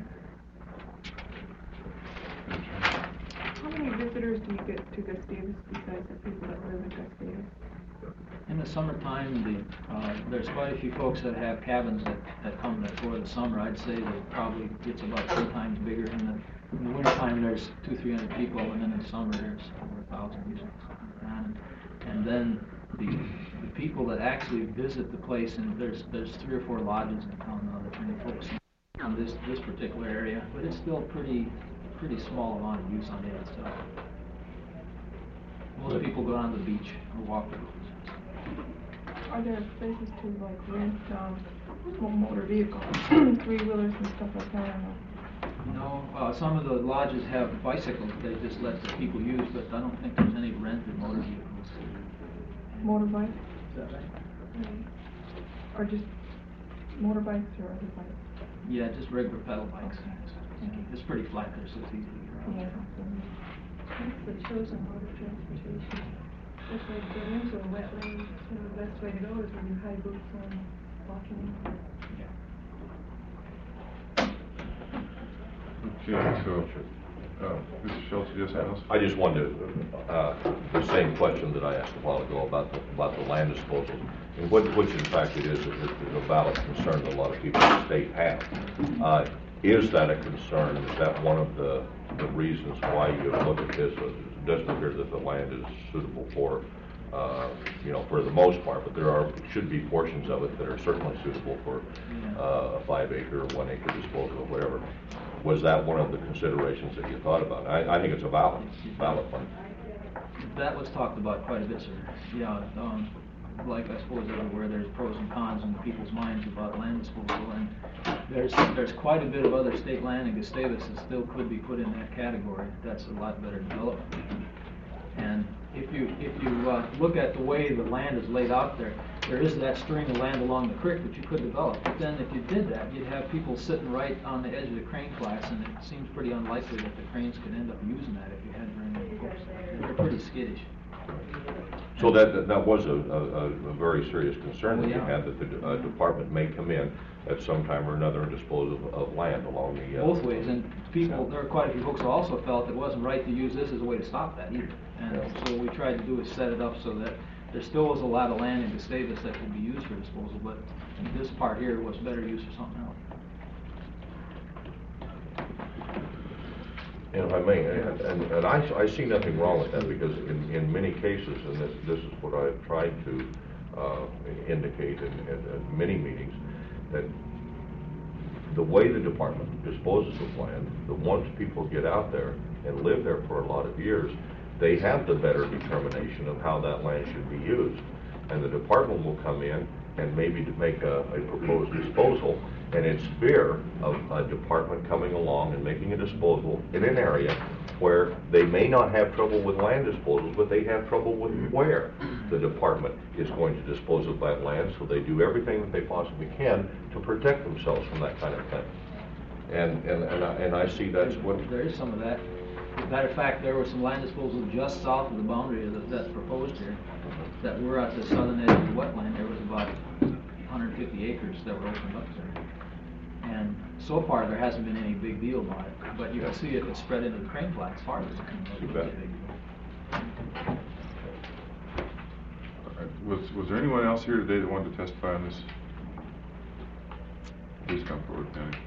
How many visitors do you get to Gustavus besides the people that live in Gustavus? In the summertime, the, uh, there's quite a few folks that have cabins that, that come there for the summer. I'd say that probably gets about three times bigger. In the, in the wintertime, there's two, three hundred people, and then in summer, there's over a thousand usually. And, and then the, the people that actually visit the place, and there's, there's three or four lodges in town now that bring folks in this, this particular area, but it's still pretty, pretty small amount of use on it itself. Most people go down to the beach or walk the roads. Are there places to like rent, um, mo- motor vehicles, three-wheelers and stuff like that, or no? No, uh, some of the lodges have bicycles they just let the people use, but I don't think there's any rented motor vehicles. Motorbikes, Is that right? or just motorbikes or other bikes? Yeah, just regular pedal bikes. Okay. It's pretty flat there, so it's easy to get around. Yeah. That's the chosen mode of transportation. If like go into a wetland, you know, the best way to go is with your high boots on, walking. Okay, so Uh, Mister Schultz, you have something else? I just wanted to, uh, the same question that I asked a while ago about the, about the land disposal, and what, which in fact it is, it is a valid concern that a lot of people in the state have. Uh, is that a concern? Is that one of the, the reasons why you look at this? It doesn't appear that the land is suitable for, uh, you know, for the most part, but there are, should be portions of it that are certainly suitable for uh, a five acre, one acre disposal, or whatever. Was that one of the considerations that you thought about? I, I think it's a valid, valid one. That was talked about quite a bit, sir. Yeah, um, like I suppose everywhere, there's pros and cons in people's minds about land disposal, and there's there's quite a bit of other state land in Gustavus that still could be put in that category. That's a lot better developed. And if you if you uh, look at the way the land is laid out there, there is that string of land along the creek that you could develop. But then if you did that, you'd have people sitting right on the edge of the crane flats, and it seems pretty unlikely that the cranes could end up using that if you had very many folks there. They're pretty skittish. So that, that, that was a, a, a very serious concern that you Oh, yeah. had, that the uh, department may come in at some time or another and dispose of, of land along the. Uh, Both ways, and people, there are quite a few folks who also felt it wasn't right to use this as a way to stop that either. And Yeah. so what we tried to do is set it up so that there still was a lot of land in Gustavus that could be used for disposal, but this part here was better used for something else. And if I may, and, and, and I, I see nothing wrong with that, because in, in many cases, and this, this is what I've tried to uh, indicate in, in, in many meetings, that the way the department disposes of land, that once people get out there and live there for a lot of years, they have the better determination of how that land should be used. And the department will come in and maybe to make a, a proposed disposal, and it's fear of a department coming along and making a disposal in an area where they may not have trouble with land disposals, but they have trouble with where the department is going to dispose of that land, so they do everything that they possibly can to protect themselves from that kind of thing. And, and, and, I, and I see that's what... There is some of that. As a matter of fact, there was some land disposal just south of the boundary that, that's proposed here, that were at the southern edge of the wetland. There was about one hundred fifty acres that were opened up there. And so far, there hasn't been any big deal about it, but you can see if it's spread into the crane flats farther. You bet. Was, was there anyone else here today that wanted to testify on this? Please come forward, Penny.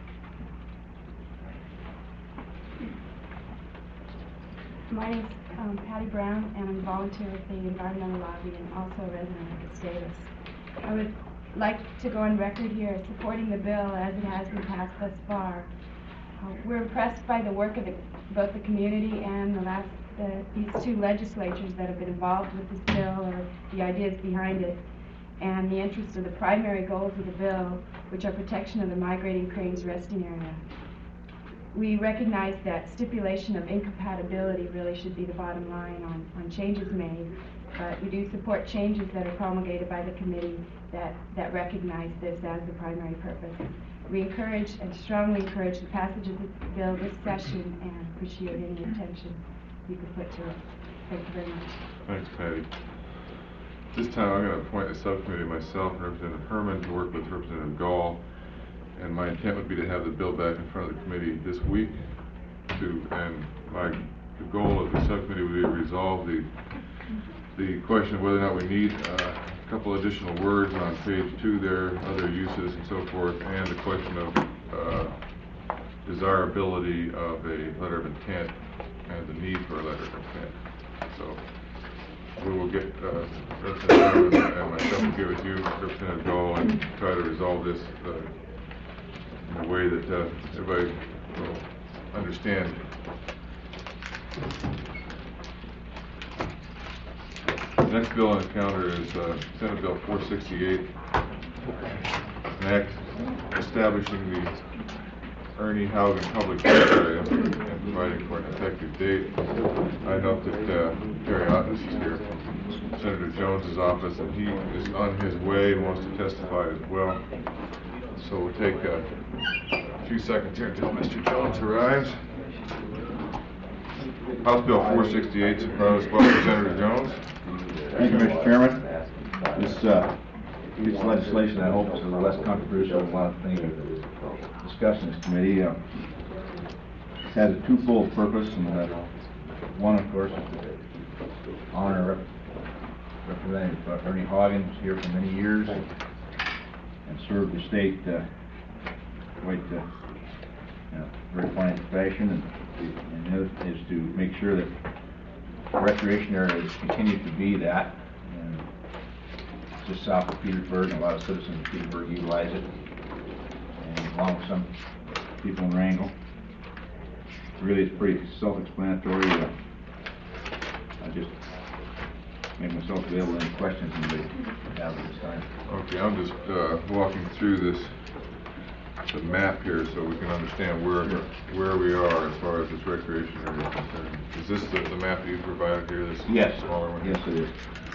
My name's um, Patty Brown, and I'm a volunteer with the Environmental Lobby and also a resident of Gustavus. I would like to go on record here as supporting the bill as it has been passed thus far. Uh, we're impressed by the work of the, both the community and the last, the, these two legislatures that have been involved with this bill, or the ideas behind it, and the interest of the primary goals of the bill, which are protection of the migrating cranes resting area. We recognize that stipulation of incompatibility really should be the bottom line on, on changes made, but we do support changes that are promulgated by the committee that, that recognize this as the primary purpose. We encourage and strongly encourage the passage of this bill this session and appreciate any attention you could put to it. Thank you very much. Thanks, Patty. This time I'm going to appoint a subcommittee myself and Representative Herman to work with Representative Gall. And my intent would be to have the bill back in front of the committee this week to, and my, the goal of the subcommittee would be to resolve the, the question of whether or not we need uh, a couple additional words on page two there, other uses and so forth, and the question of uh, desirability of a letter of intent and the need for a letter of intent. So we will get, uh, Representative Herman and myself will get with you, Representative Gall, and try to resolve this uh, in a way that uh, everybody will understand. The next bill on the calendar is uh, Senate Bill four sixty-eight, an act establishing the Ernie Haugen Public Health Area and providing for an effective date. I note that uh, Terry Ottens is here from Senator Jones's office, and he is on his way and wants to testify as well. So we'll take uh, a few seconds here until Mister Jones arrives. House Bill four sixty-eight is in front of us. Welcome, Senator Jones. Thank you, Mister Chairman. This uh, piece of legislation, I hope, is a less controversial than a lot of things discussed in this committee. Uh, has a twofold purpose, and uh, one, of course, is to honor Rep- Representative Ernie Hoggins here for many years and served the state uh, quite uh, in a very fine fashion, and, and the other is to make sure that recreation areas continue to be that. And just south of Petersburg, and a lot of citizens of Petersburg utilize it, and along with some people in Wrangell. Really, it's pretty self-explanatory. Uh, I just make myself available to any questions anybody have at this time. Okay, I'm just uh, walking through this, the map here, so we can understand where Sure. where we are as far as this recreation area is concerned. Is this the, the map you provided here, this Yes, smaller one? yes it is.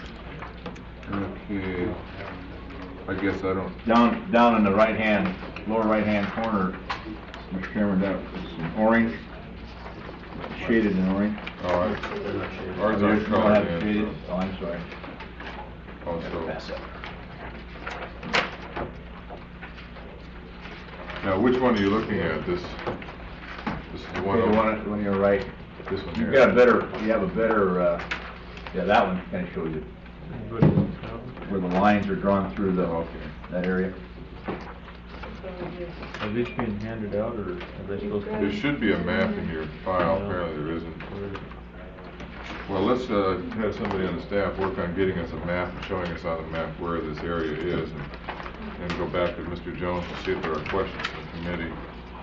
Okay, I guess I don't, Down, down in the right-hand, lower right-hand corner, Mister Chairman, that is in orange, shaded in orange. all right. Ours Oh, are you don't colored have it in. shaded? Oh, I'm sorry. Also. Now, which one are you looking at? This, this is the one, Okay, the over- one, the one on your right. this one here? You've got a better, you have a better, uh, yeah, that one kind of shows you where the lines are drawn through the, that area. Are these being handed out, or are they supposed to There be? should be a map in your file, apparently there isn't. Well, let's uh, have somebody on the staff work on getting us a map and showing us on the map where this area is, and then go back to Mister Jones to see if there are questions from the committee.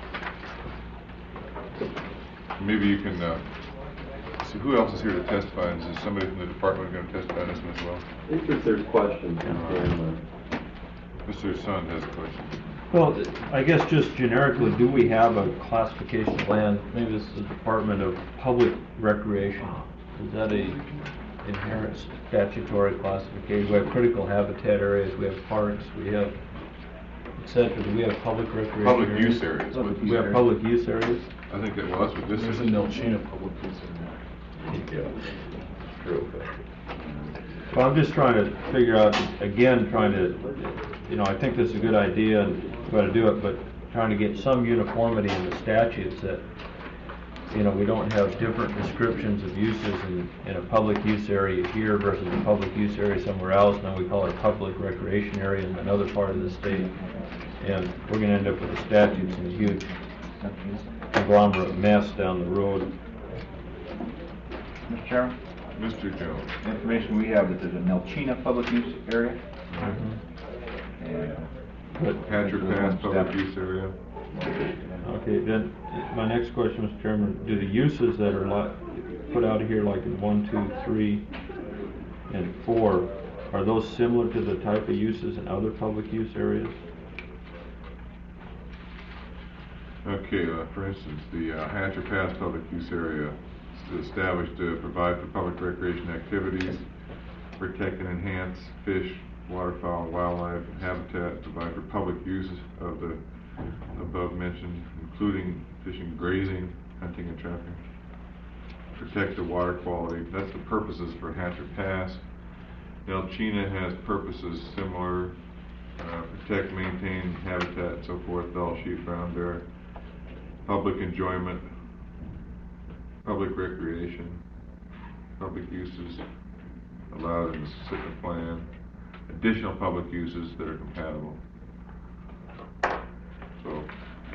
Maybe you can, uh, see, who else is here to testify? Is there somebody from the department going to testify on this one as well? I think if there's questions, we can, Mister Sun has a question. Well, I guess just generically, do we have a classification plan? Maybe this is the Department of Public Recreation. Is that a inherent statutory classification? We have critical habitat areas, we have parks, we have, et cetera. Do we have public recreation Public areas? use areas. what- We have public use areas? I think that, well, that's what this is. There's a Nelchina public use in there. Yeah, true. Well, I'm just trying to figure out, again, trying to, you know, I think this is a good idea and we've got to do it, but trying to get some uniformity in the statutes that, you know, we don't have different descriptions of uses in, in a public use area here versus a public use area somewhere else. Now we call it a public recreation area in another part of the state. And we're going to end up with the statutes in a huge conglomerate mess down the road. Mister Chairman, Mister Jones. the information we have is there's a Nelchina public use area. And But Patrick Pass, public use area. Okay, then, my next question, Mister Chairman, do the uses that are li put out here, like in one, two, three, and four, are those similar to the type of uses in other public use areas? Okay, uh, for instance, the uh, Hatcher Pass public use area is established to provide for public recreation activities, protect and enhance fish, waterfowl, wildlife, and habitat, provide for public use of the above mentioned, including fishing, grazing, hunting, and trapping, protect the water quality. That's the purposes for Hatcher Pass. Nelchina has purposes similar, uh, protect, maintain habitat, and so forth, Dall sheep, brown bear, public enjoyment, public recreation, public uses allowed in the specific plan, additional public uses that are compatible. So,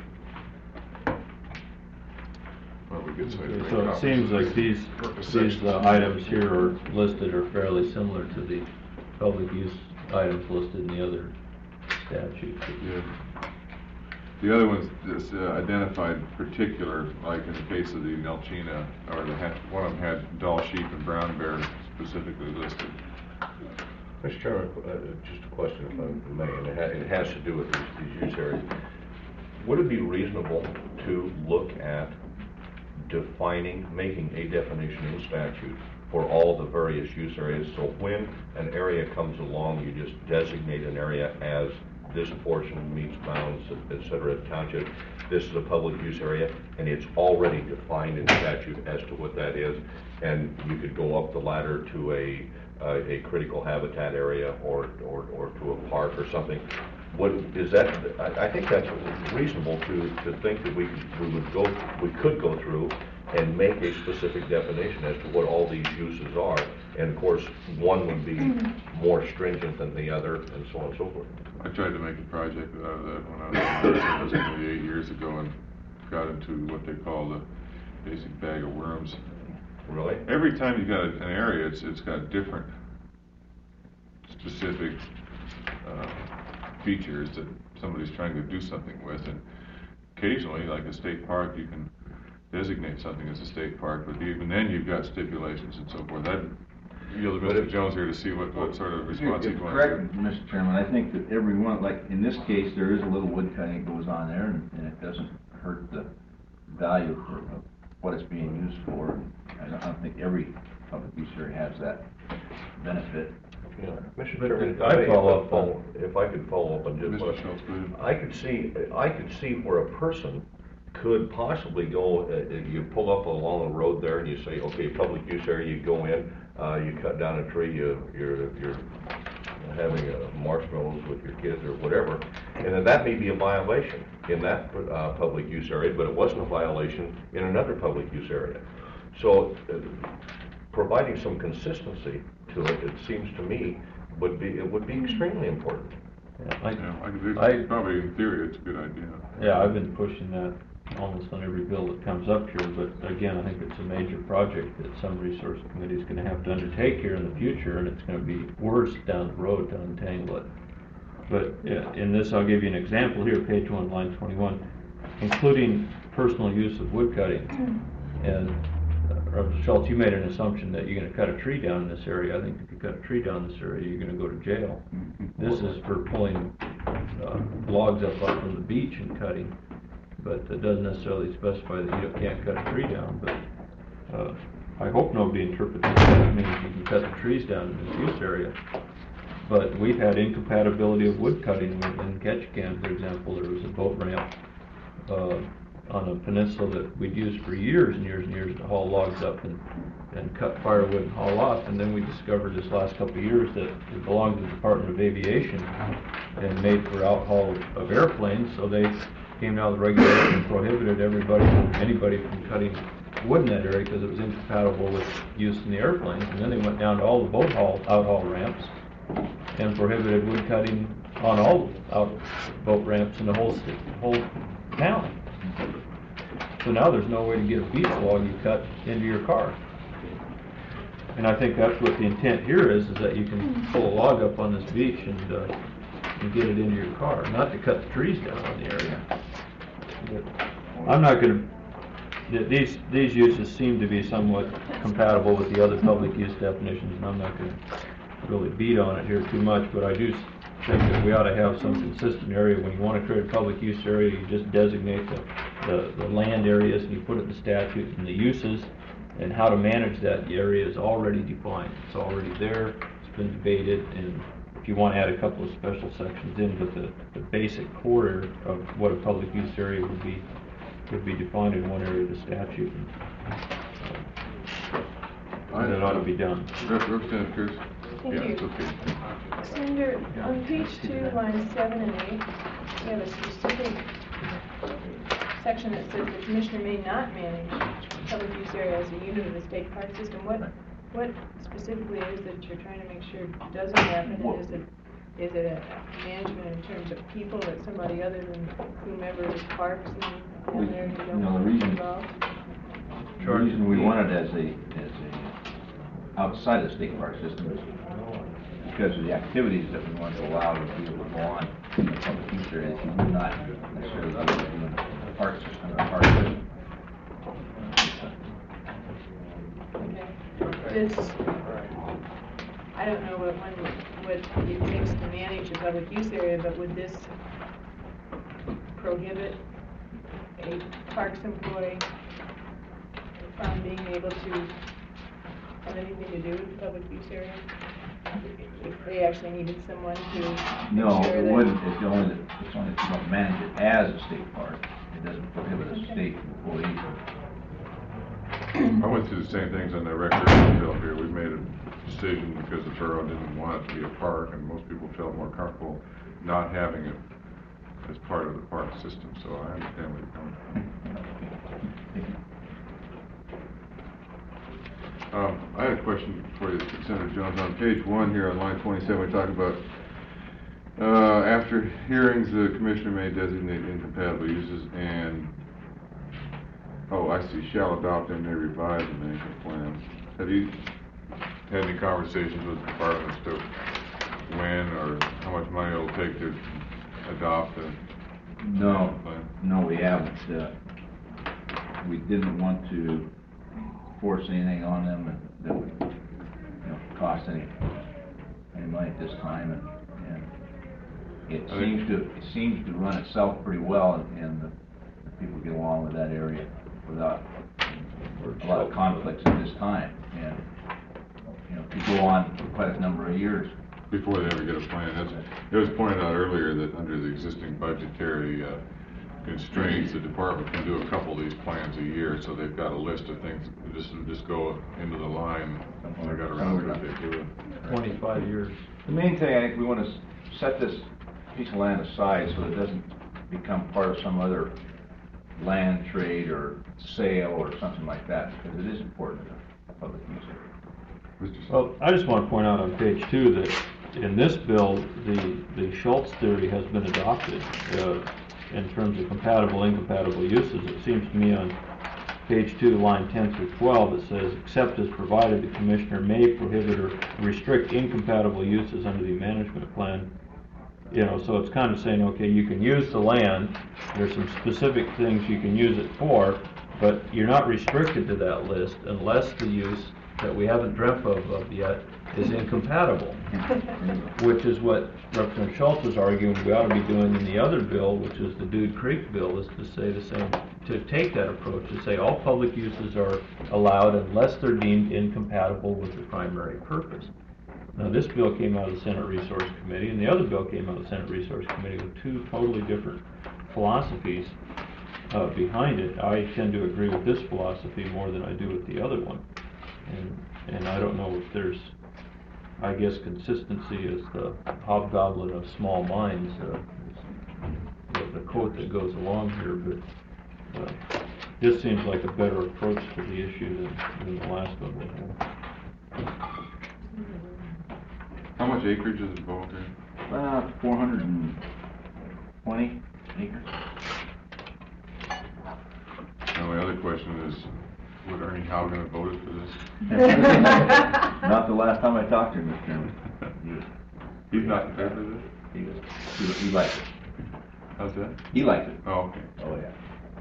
well, we get somebody to make So it copies seems of like these, this these uh, items here are listed are fairly similar to the public use items listed in the other statutes. Yeah. The other ones just uh, identified particular, like in the case of the Nelchina, or the, ha- one of them had Dall sheep and brown bear specifically listed. Mister Chairman, uh, just a question if I may, and it ha- it has to do with these, these use areas. Would it be reasonable to look at defining, making a definition in statute for all the various use areas? So when an area comes along, you just designate an area as this portion meets bounds, et cetera, township, this is a public use area, and it's already defined in statute as to what that is, and you could go up the ladder to a, uh, a critical habitat area or, or, or to a park or something. what, is that, I, I think that's reasonable to, to think that we, we would go, we could go through and make a specific definition as to what all these uses are. And of course, one would be more stringent than the other, and so on and so forth. I tried to make a project out of that when I was, it was maybe eight years ago, and got into what they call the basic bag of worms. Really? Every time you got an area, it's, it's got different specific uh, features that somebody's trying to do something with, and occasionally, like a state park, you can designate something as a state park, but even then you've got stipulations and so forth. I'd yield to Mister Jones here to see what, what sort of response he's going to Correct, Mister Chairman, I think that every one, like in this case, there is a little wood cutting that goes on there, and, and it doesn't hurt the value for of what it's being used for. I don't, I don't think every public use area has that benefit. Yeah, Mister But Chairman, if I I may, follow if I up follow- if I could follow up on just Mister what, Schultz, go ahead. I could see, I could see where a person could possibly go, uh, you pull up along the road there and you say, okay, public use area, you go in, uh, you cut down a tree, you, you're, you're having uh, marshmallows with your kids or whatever, and then that may be a violation in that, uh, public use area, but it wasn't a violation in another public use area. So, uh, providing some consistency to it, it seems to me, would be, it would be extremely important. Yeah, I, Yeah, I could do, I- probably in theory, it's a good idea. yeah, I've been pushing that almost on every bill that comes up here, but again, I think it's a major project that some resource committee is gonna have to undertake here in the future, and it's gonna be worse down the road to untangle it. But yeah, in this, I'll give you an example here, page one, line twenty-one, including personal use of wood cutting. And uh, Representative Schultz, you made an assumption that you're gonna cut a tree down in this area. I think if you cut a tree down in this area, you're gonna go to jail. This is for pulling uh, logs up off from the beach and cutting, but it doesn't necessarily specify that you can't cut a tree down. But uh, I hope nobody interprets that means you can cut the trees down in this use area. But we've had incompatibility of wood cutting in Ketchikan, for example. There was a boat ramp uh, on a peninsula that we'd used for years and years and years to haul logs up and, and cut firewood and haul off. And then we discovered this last couple of years that it belonged to the Department of Aviation and made for outhaul of, of airplanes. So they came out with regulation and prohibited everybody, anybody from cutting wood in that area because it was incompatible with use in the airplanes. And then they went down to all the boat haul, outhaul ramps and prohibited wood cutting on all out boat ramps in the whole st- whole town. So now there's no way to get a beach log you cut into your car. And I think that's what the intent here is, is that you can pull a log up on this beach and, uh, and get it into your car, not to cut the trees down on the area. But I'm not gonna, th- these, these uses seem to be somewhat compatible with the other public use definitions, and I'm not gonna really beat on it here too much, but I do think that we ought to have some consistent area. When you want to create a public use area, you just designate the, the, the land areas and you put it in the statute, and the uses and how to manage that area is already defined. It's already there, it's been debated, and if you want to add a couple of special sections in, but the, the basic core of what a public use area would be would be defined in one area of the statute. And that ought to be done. Representative Pierce? Thank Yeah, you. it's okay. Senator, on page two, lines seven and eight, we have a specific section that says the commissioner may not manage public use area as a unit of the state park system. What, what specifically is it you're trying to make sure doesn't happen? And is it, is it a management in terms of people that somebody other than whomever is parks and down there who You don't know, the want to be reason- involved? The reason we want it as a, as a, outside the state park system is because of the activities that we want to allow to be able to go on in the public use areas, you would not necessarily be able to do in the park system, or park system. This, I don't know what one, what it takes to manage a public use area, but would this prohibit a parks employee from being able to have anything to do with the public use area? If they actually needed someone to No, ensure it that- wouldn't, it's only, that- it's only if you don't manage it as a state park, it doesn't prohibit a Okay. state employee. I went through the same things on the recreation bill here. We made a decision because the borough didn't want it to be a park, and most people felt more comfortable not having it as part of the park system, so I understand where you're coming from. Um, I had a question for you, Senator Jones. On page one here on line twenty-seven, we talk about, uh, after hearings, the commissioner may designate incompatible uses and, oh, I see, shall adopt and may revise the management plan. Have you had any conversations with departments to when or how much money it'll take to adopt a No, management plan? no, we haven't. Uh, we didn't want to force anything on them that- that would, you know, cost any, any money at this time, and, and it I seems think- to, it seems to run itself pretty well, and, and the the people get along with that area without a lot of conflicts at this time, and, you know, to go on for quite a number of years. Before they ever get a plan. That's, it was pointed out earlier that under the existing budgetary uh, constraints, the department can do a couple of these plans a year, so they've got a list of things, just, just go into the line, when they got around to it, they do it. Twenty-five years. The main thing, I think, we want to set this piece of land aside so it doesn't become part of some other land trade or sale or something like that, because it is important to the public use area. Mister Well, I just want to point out on page two that in this bill, the, the Schultz theory has been adopted uh, in terms of compatible, incompatible uses. It seems to me on page two, line ten through twelve, it says, except as provided, the commissioner may prohibit or restrict incompatible uses under the management plan. You know, so it's kind of saying, okay, you can use the land, there's some specific things you can use it for, but you're not restricted to that list unless the use that we haven't dreamt of, of yet is incompatible, which is what Representative Schultz was arguing we ought to be doing in the other bill, which is the Dude Creek bill, is to say the same, to take that approach, to say all public uses are allowed unless they're deemed incompatible with the primary purpose. Now, this bill came out of the Senate Resource Committee, and the other bill came out of the Senate Resource Committee with two totally different philosophies uh, behind it. I tend to agree with this philosophy more than I do with the other one. And, and I don't know if there's, I guess consistency is the hobgoblin of small minds, uh, the, the quote that goes along here, but uh, this seems like a better approach to the issue than, than the last one we had. How much acreage is involved here? About four hundred twenty acres. And my other question is, would Ernie Haugen have voted for this? Not the last time I talked to him, Mister Chairman. He was, He's not in favor of this? he was, he, he liked it. How's that? He liked it. Oh, okay. Oh, yeah.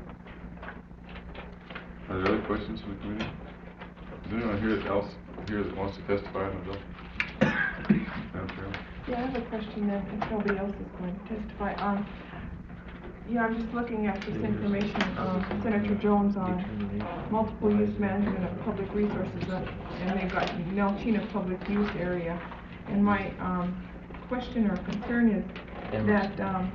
Are there other questions from the committee? Is there anyone here else here that wants to testify on the bill? Madam Chairman? Yeah, I have a question then, if nobody else is going to testify. Um, yeah, I'm just looking at this information, um, Senator Jones on multiple use management of public resources, uh, and they've got Nelchina public use area. And my, um, question or concern is that, um,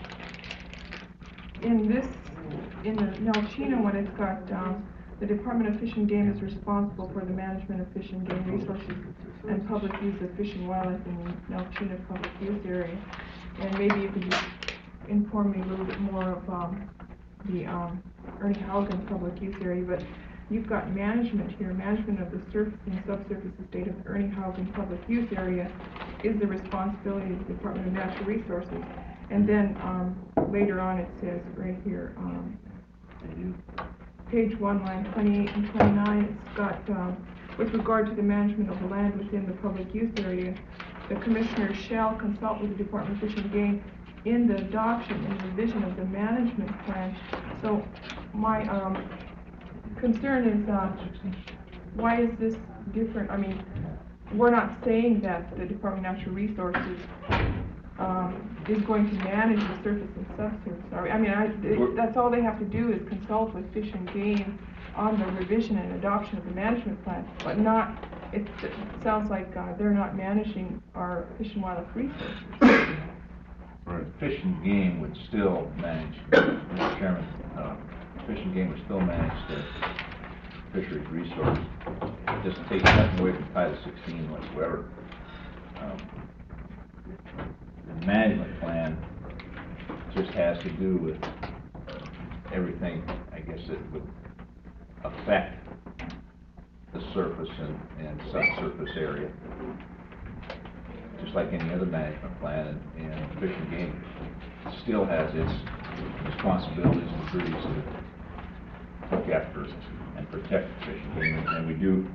in this, in the Nelchina one, it's got, um, the Department of Fish and Game is responsible for the management of fish and game resources and public use of fish and wildlife in the Nelchina public use area. And maybe you could just inform me a little bit more of um, the um, Ernie Haugen public use area. But you've got management here, management of the surface and subsurface estate of the Ernie Haugen public use area is the responsibility of the Department of Natural Resources. And then um, later on it says right here, um, page one, line twenty-eight and twenty-nine, it's got, um, with regard to the management of the land within the public use area, the commissioner shall consult with the Department of Fish and Game in the adoption and revision of the management plan. So my um, concern is, uh, why is this different? I mean, we're not saying that the Department of Natural Resources um, is going to manage the surface and subsurface. Sorry, I mean, I, it, that's all they have to do is consult with Fish and Game on the revision and adoption of the management plan, but not, it, it sounds like uh, they're not managing our fish and wildlife resources. Right. Fish and Game would still manage, Mister Chairman, uh, Fish and Game would still manage the fisheries resource. It just takes nothing away from Title sixteen whatsoever. Um, management plan just has to do with everything, I guess, it would affect the surface and, and subsurface area. Just like any other management plan, and, and Fish and Game still has its responsibilities and duties to look after and protect Fish and Game, and we do,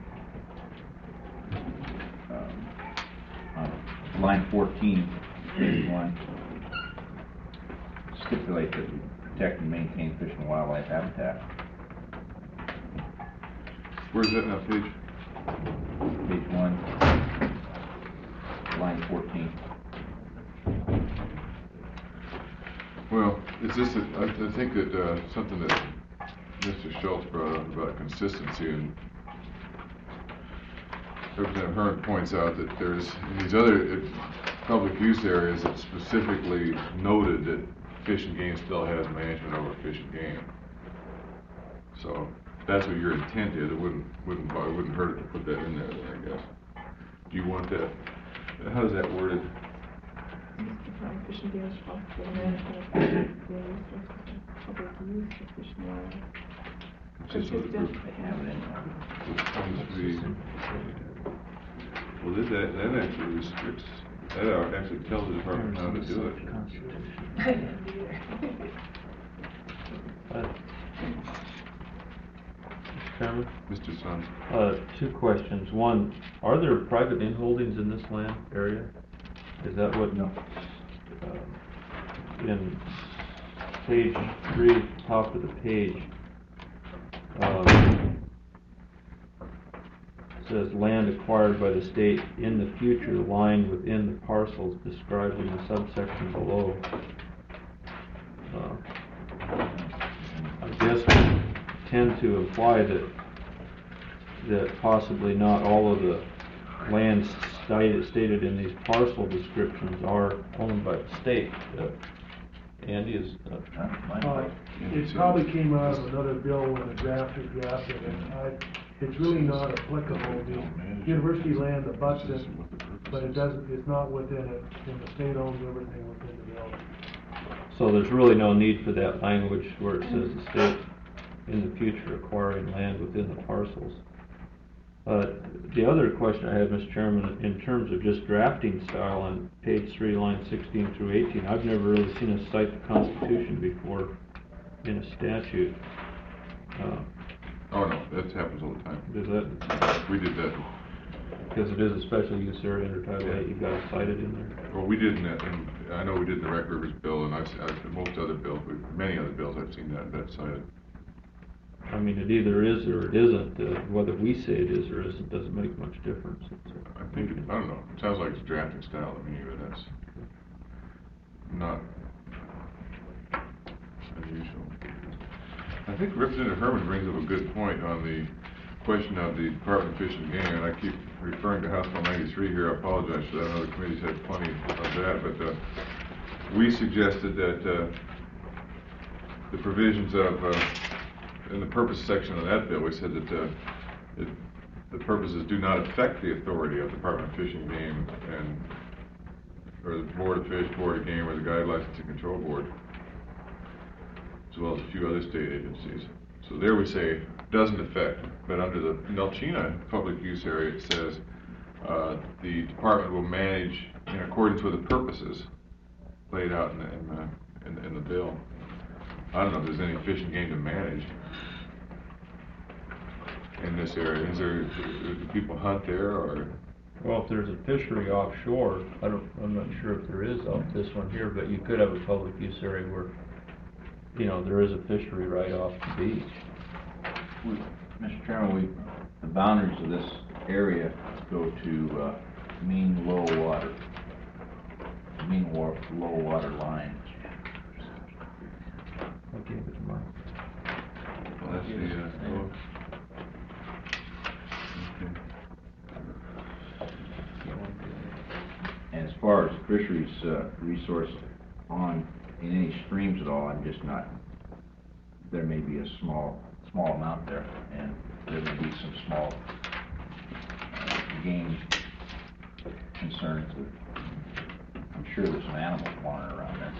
um, on line fourteen, page one, stipulate that we protect and maintain fish and wildlife habitat. Where's that now, page? Page one, line fourteen. Well, is this, a- I I think that, uh, something that Mister Schultz brought up about consistency, and Representative Hearn points out that there's, in these other uh, public use areas, it's specifically noted that Fish and Game still has management over Fish and Game. So, if that's what your intent is, it wouldn't, wouldn't, it wouldn't hurt to put that in there, then, I guess. Do you want that, how is that worded? Define Fish and Game responsible for the management of fish and game resources for public use for fish and wildlife. Consistent with the group. Consistent. Well, this, that, that actually restricts, that actually tells the department how to do it. Uh, Mister Chairman? Mister Sun. Uh, two questions. One, are there private inholdings in this land area? Is that what? No. Uh, in page three, top of the page, um, says land acquired by the state in the future lying within the parcels described in the subsection below. Uh, I guess we tend to imply that that possibly not all of the lands stated, stated in these parcel descriptions are owned by the state. Uh, Andy is. Uh, Uh, It probably came out of another bill when the drafter drafted it. I, it's really not applicable. The university land abuts it, but it doesn't, it's not within it, and the state owns everything within the bill. So there's really no need for that language where it says the state in the future acquiring land within the parcels. Uh, the other question I had, Mister Chairman, in terms of just drafting style on page three, line sixteen through eighteen, I've never really seen us cite the Constitution before in a statute. Uh, Oh, no, that happens all the time. Does that? We did that. Because it is a special use area under Title eight, you've got to cite it in there. Well, we did in that, and I know we did in the Wreck Rivers bill, and I've, I've, most other bills, we- many other bills, I've seen that, that cited. I mean, it either is or it isn't. Uh, whether we say it is or isn't doesn't make much difference. It's, uh, I think, it, I don't know, it sounds like it's drafting style to me, but that's not unusual. I think Representative Herman brings up a good point on the question of the Department of Fish and Game, and I keep referring to House Bill ninety-three here. I apologize for that. I know the committee's had plenty of that, but uh, we suggested that uh, the provisions of, uh, in the purpose section of that bill, we said that uh, it, the purposes do not affect the authority of the Department of Fish and Game and or the Board of Fish, Board of Game, or the Guide Licensing Control Board, as well as a few other state agencies. So there we say, doesn't affect, but under the Nelchina public use area, it says, uh, the department will manage in accordance with the purposes laid out in the, in the, in the, in the bill. I don't know if there's any fish and game to manage in this area. Is there, do people hunt there, or? Well, if there's a fishery offshore, I don't, I'm not sure if there is off this one here, but you could have a public use area where, you know, there is a fishery right off the beach. We, Mister Chairman, we, the boundaries of this area go to, uh, mean low water, mean wa- low water line. I gave it to Mark. Well, that's the, uh, oh. Okay. And as far as fisheries, uh, resource on, in any streams at all, I'm just not, there may be a small, small amount there, and there may be some small, uh, game concerns that I'm sure there's some animals wandering around there.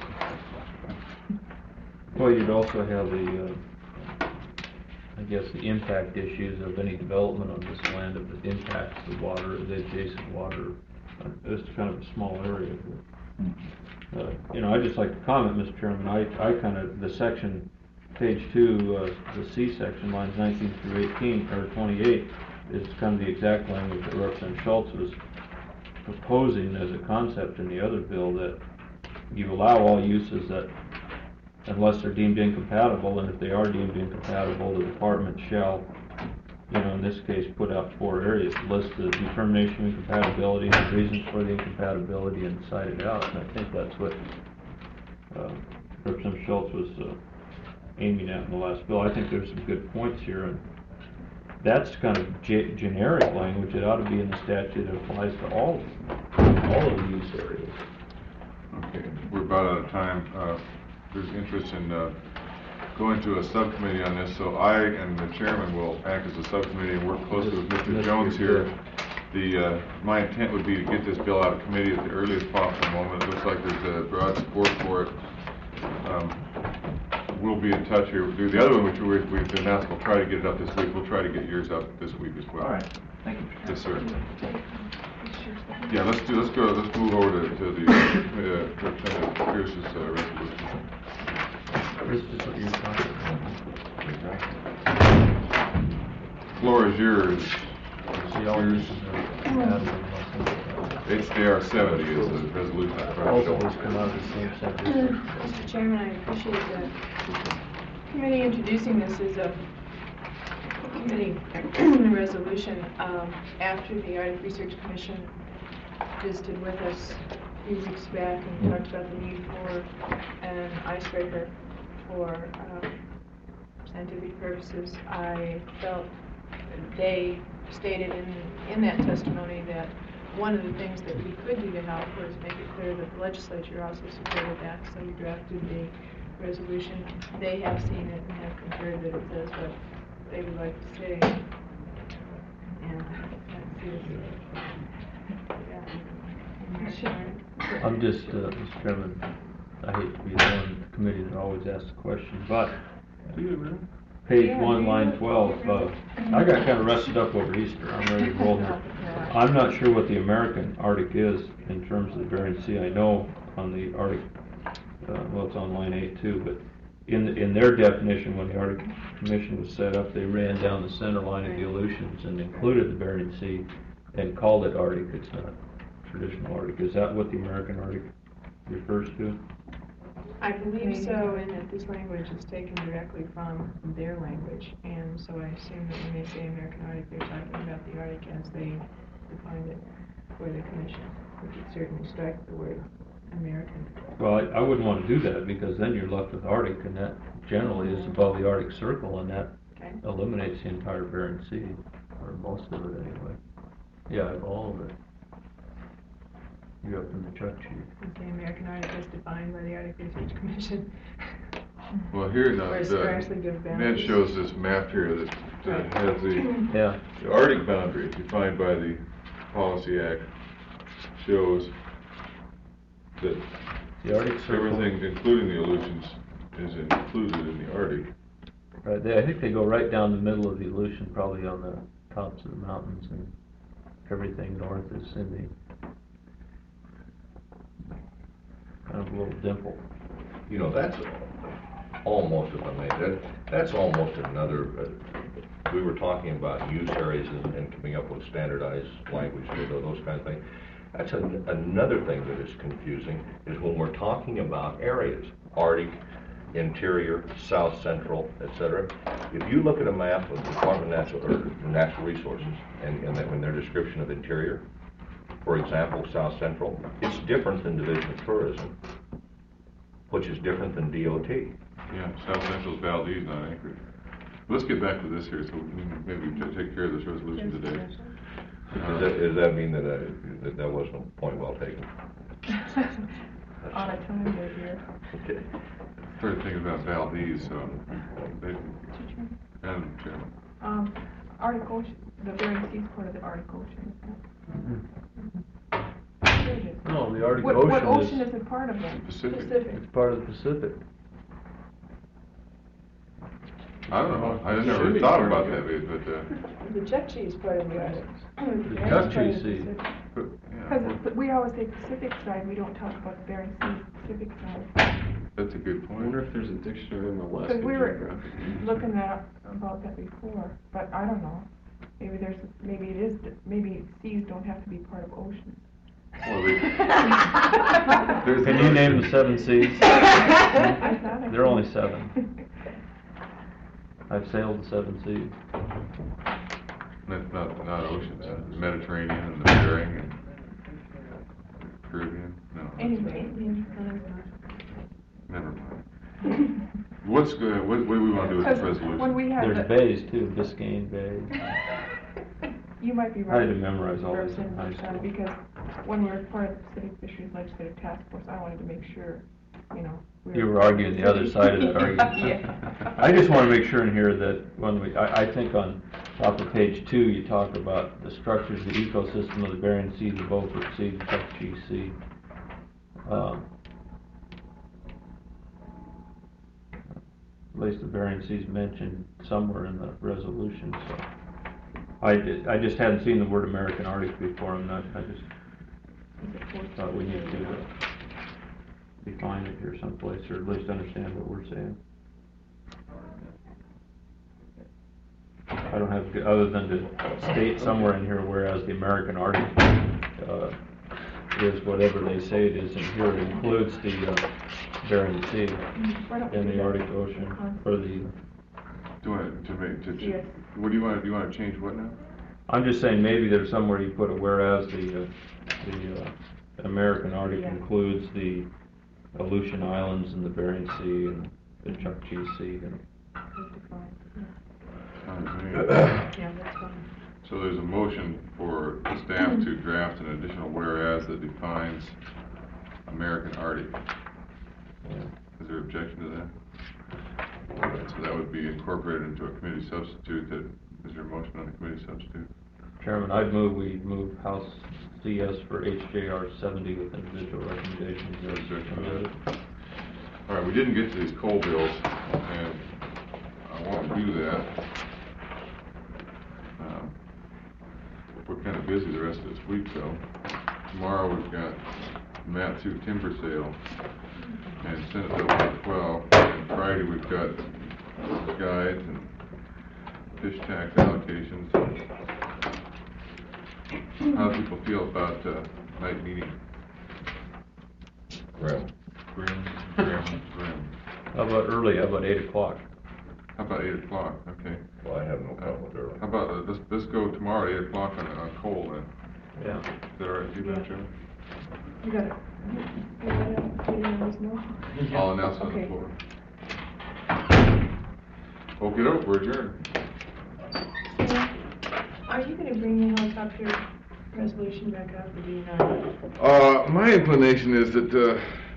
Well, you'd also have the, uh, I guess, the impact issues of any development on this land if it impacts the water, the adjacent water. Uh, It's kind of a small area. But, uh, you know, I'd just like to comment, Mister Chairman, I, I kind of, the section, page two, uh, the C section, lines nineteen through eighteen, or twenty-eight, is kind of the exact language that Representative Schultz was proposing as a concept in the other bill, that you allow all uses that, unless they're deemed incompatible, and if they are deemed incompatible, the department shall, you know, in this case, put out four areas, list the determination of incompatibility, and the reasons for the incompatibility, and cite it out. And I think that's what uh, Representative Schultz was uh, aiming at in the last bill. I think there's some good points here, and that's kind of ge generic language. It ought to be in the statute that applies to all, all of the use areas. Okay, we're about out of time. Uh, there's interest in uh, going to a subcommittee on this, so I and the chairman will act as a subcommittee and work closely with Mister Jones here. The, uh, my intent would be to get this bill out of committee at the earliest possible moment. It looks like there's a broad support for it. Um, we'll be in touch here. We'll do the other one, which we, we've announced, we'll try to get it up this week. We'll try to get yours up this week as well. All right, thank you. Yes, sir. Yeah, let's do, let's go, let's move over to, to the, uh, Representative Pierce's, uh, resolution. This is what you're talking about. Floor is yours. See, all Yours. uses are compatible. H J R seventy is the resolution. Both of those come out of the same section. Mister Chairman, I appreciate the committee introducing this as a committee resolution. Um, after the Arctic Research Commission visited with us a few weeks back and talked about the need for an icebreaker for uh, scientific purposes, I felt they stated in, in that testimony that one of the things that we could do to help was make it clear that the legislature also supported that, so we drafted the resolution. They have seen it and have concurred that it says what they would like to say. And that's it. Yeah. I'm just, uh, Mister Chairman, I hate to be the one in the committee that always asks the question, but page one, line twelve, uh, I got kind of rested up over Easter. I'm ready to roll here. I'm not sure what the American Arctic is in terms of the Bering Sea. I know on the Arctic, uh, well, it's on line eight too, but in in their definition, when the Arctic Commission was set up, they ran down the center line of the Aleutians and included the Bering Sea and called it Arctic. It's not traditional Arctic. Is that what the American Arctic refers to? I believe so, and that this language is taken directly from their language, and so I assume that when they say American Arctic, they're talking about the Arctic as they defined it for the commission. We could certainly strike the word American. Well, I, I wouldn't want to do that, because then you're left with Arctic, and that generally is above the Arctic Circle, and that Okay. eliminates the entire Bering Sea, or most of it anyway. Yeah, all of it. You have from the truck sheet. Okay, American Arctic as defined by the Arctic Research Commission. Well, here now, Or is the, there actually good Ned boundaries? shows this map here that, that has the, Yeah. the Arctic boundary defined by the Policy Act shows that The Arctic Circle. everything, including the Aleutians, is included in the Arctic. Right, they, I think they go right down the middle of the Aleutian, probably on the tops of the mountains, and everything north is in the kind of a little dimple. You know, that's almost, if I may, that, that's almost another, uh, we were talking about use areas and, and coming up with standardized language, you know, those kind of things. That's a, another thing that is confusing, is when we're talking about areas, Arctic, interior, south central, et cetera. If you look at a map of the Department of Natural, or Natural Resources, and, and in their description of interior, for example, south central, it's different than Division of Tourism, which is different than D O T. Yeah, South Central's Valdez, not Anchorage. Let's get back to this here, so we can maybe we can take care of this resolution today. Does that, does that mean that, uh, that that wasn't a point well taken? All the time, they're here. Okay. Started thinking about Valdez, so, they, Madam Chairman. Um, Arctic Ocean, the Bering Sea is part of the Arctic Ocean. Mm-hmm. There it is. No, the Arctic What, what ocean Ocean is is, a part of that? Pacific. Pacific. it's part of the Pacific. I don't know, I never Should be thought part about of that, it. bit, but, uh, The Chukchi is part of the Arctic. The That's part of Chukchi the Sea. Pacific. but, yeah, Because we always say Pacific side, we don't talk about the Bering Sea Pacific side. that's a good I point. wonder if there's a dictionary in Alaska Because we were Geographic. looking at, about that before, but I don't know. Maybe there's, maybe it is, maybe seas don't have to be part of oceans. Well, they- there's Can you name the seven seas? I thought I There are only could. seven. I've sailed the seven seas. That's not, not oceans, uh, the Mediterranean and the Bering and Caribbean, no. that's- Anyway, Never mind. What's good, what, what do we wanna do with this because resolution? when we had There's the, bays too, Biscayne Bay. you might be I right. had to memorize all this in high Representative, uh, school. Because when we were part of the Pacific Fisheries Legislative Task Force, I wanted to make sure, you know. we You were arguing the other side of that argument. Yeah. I just want to make sure in here that when we, I, I think on top of page two, you talk about the structures of the ecosystem of the Bering Sea, the Beaufort Sea, the Chukchi Sea. Um, At least the Bering Sea's mentioned somewhere in the resolution, so. I did, I just hadn't seen the word American Arctic before, and I, I just thought we need to uh, define it here someplace, or at least understand what we're saying. I don't have, to- other than to state somewhere in here, whereas the American Arctic uh, is whatever they say it is, and here it includes the uh, Bering Sea Why don't and we do the that? Arctic Ocean, or the, Do you want to make, to, Yes. what do you want, do you want to change what now? I'm just saying maybe there's somewhere you put a whereas the, uh, the uh, American Arctic Yeah. includes the Aleutian Islands and the Bering Sea and the Chukchi Sea and Fine with me. Yeah, that's fine. So there's a motion for the staff to draft an additional whereas that defines American Arctic. Is there objection to that? All right, so that would be incorporated into a committee substitute. That, is there a motion on the committee substitute? Chairman, I'd move we move House C S for H J R seventy with individual recommendations Is there as objection to submitted. that? All right, we didn't get to these coal bills, and I want to do that. Um, We're kind of busy the rest of this week, though. Tomorrow, we've got Matsu timber sale and Senate Bill one twelve. And Friday, we've got guides and fish tax allocations. How do people feel about uh, night meeting? Grim. Grim, grim, grim. How about early, how about eight o'clock? How about eight o'clock? Okay. Well, I have no problem with early. How about, uh, let's, let's go tomorrow at eight o'clock on, on coal then. Yeah. Is that all right with you, Madam Yeah. Chairman? You got it. You got it. You didn't always know. I'll announce on the Okay. floor. Okay, doke, we're adjourned. Are you gonna bring the helicopter resolution back up, or do you not? Uh, my inclination is that, uh,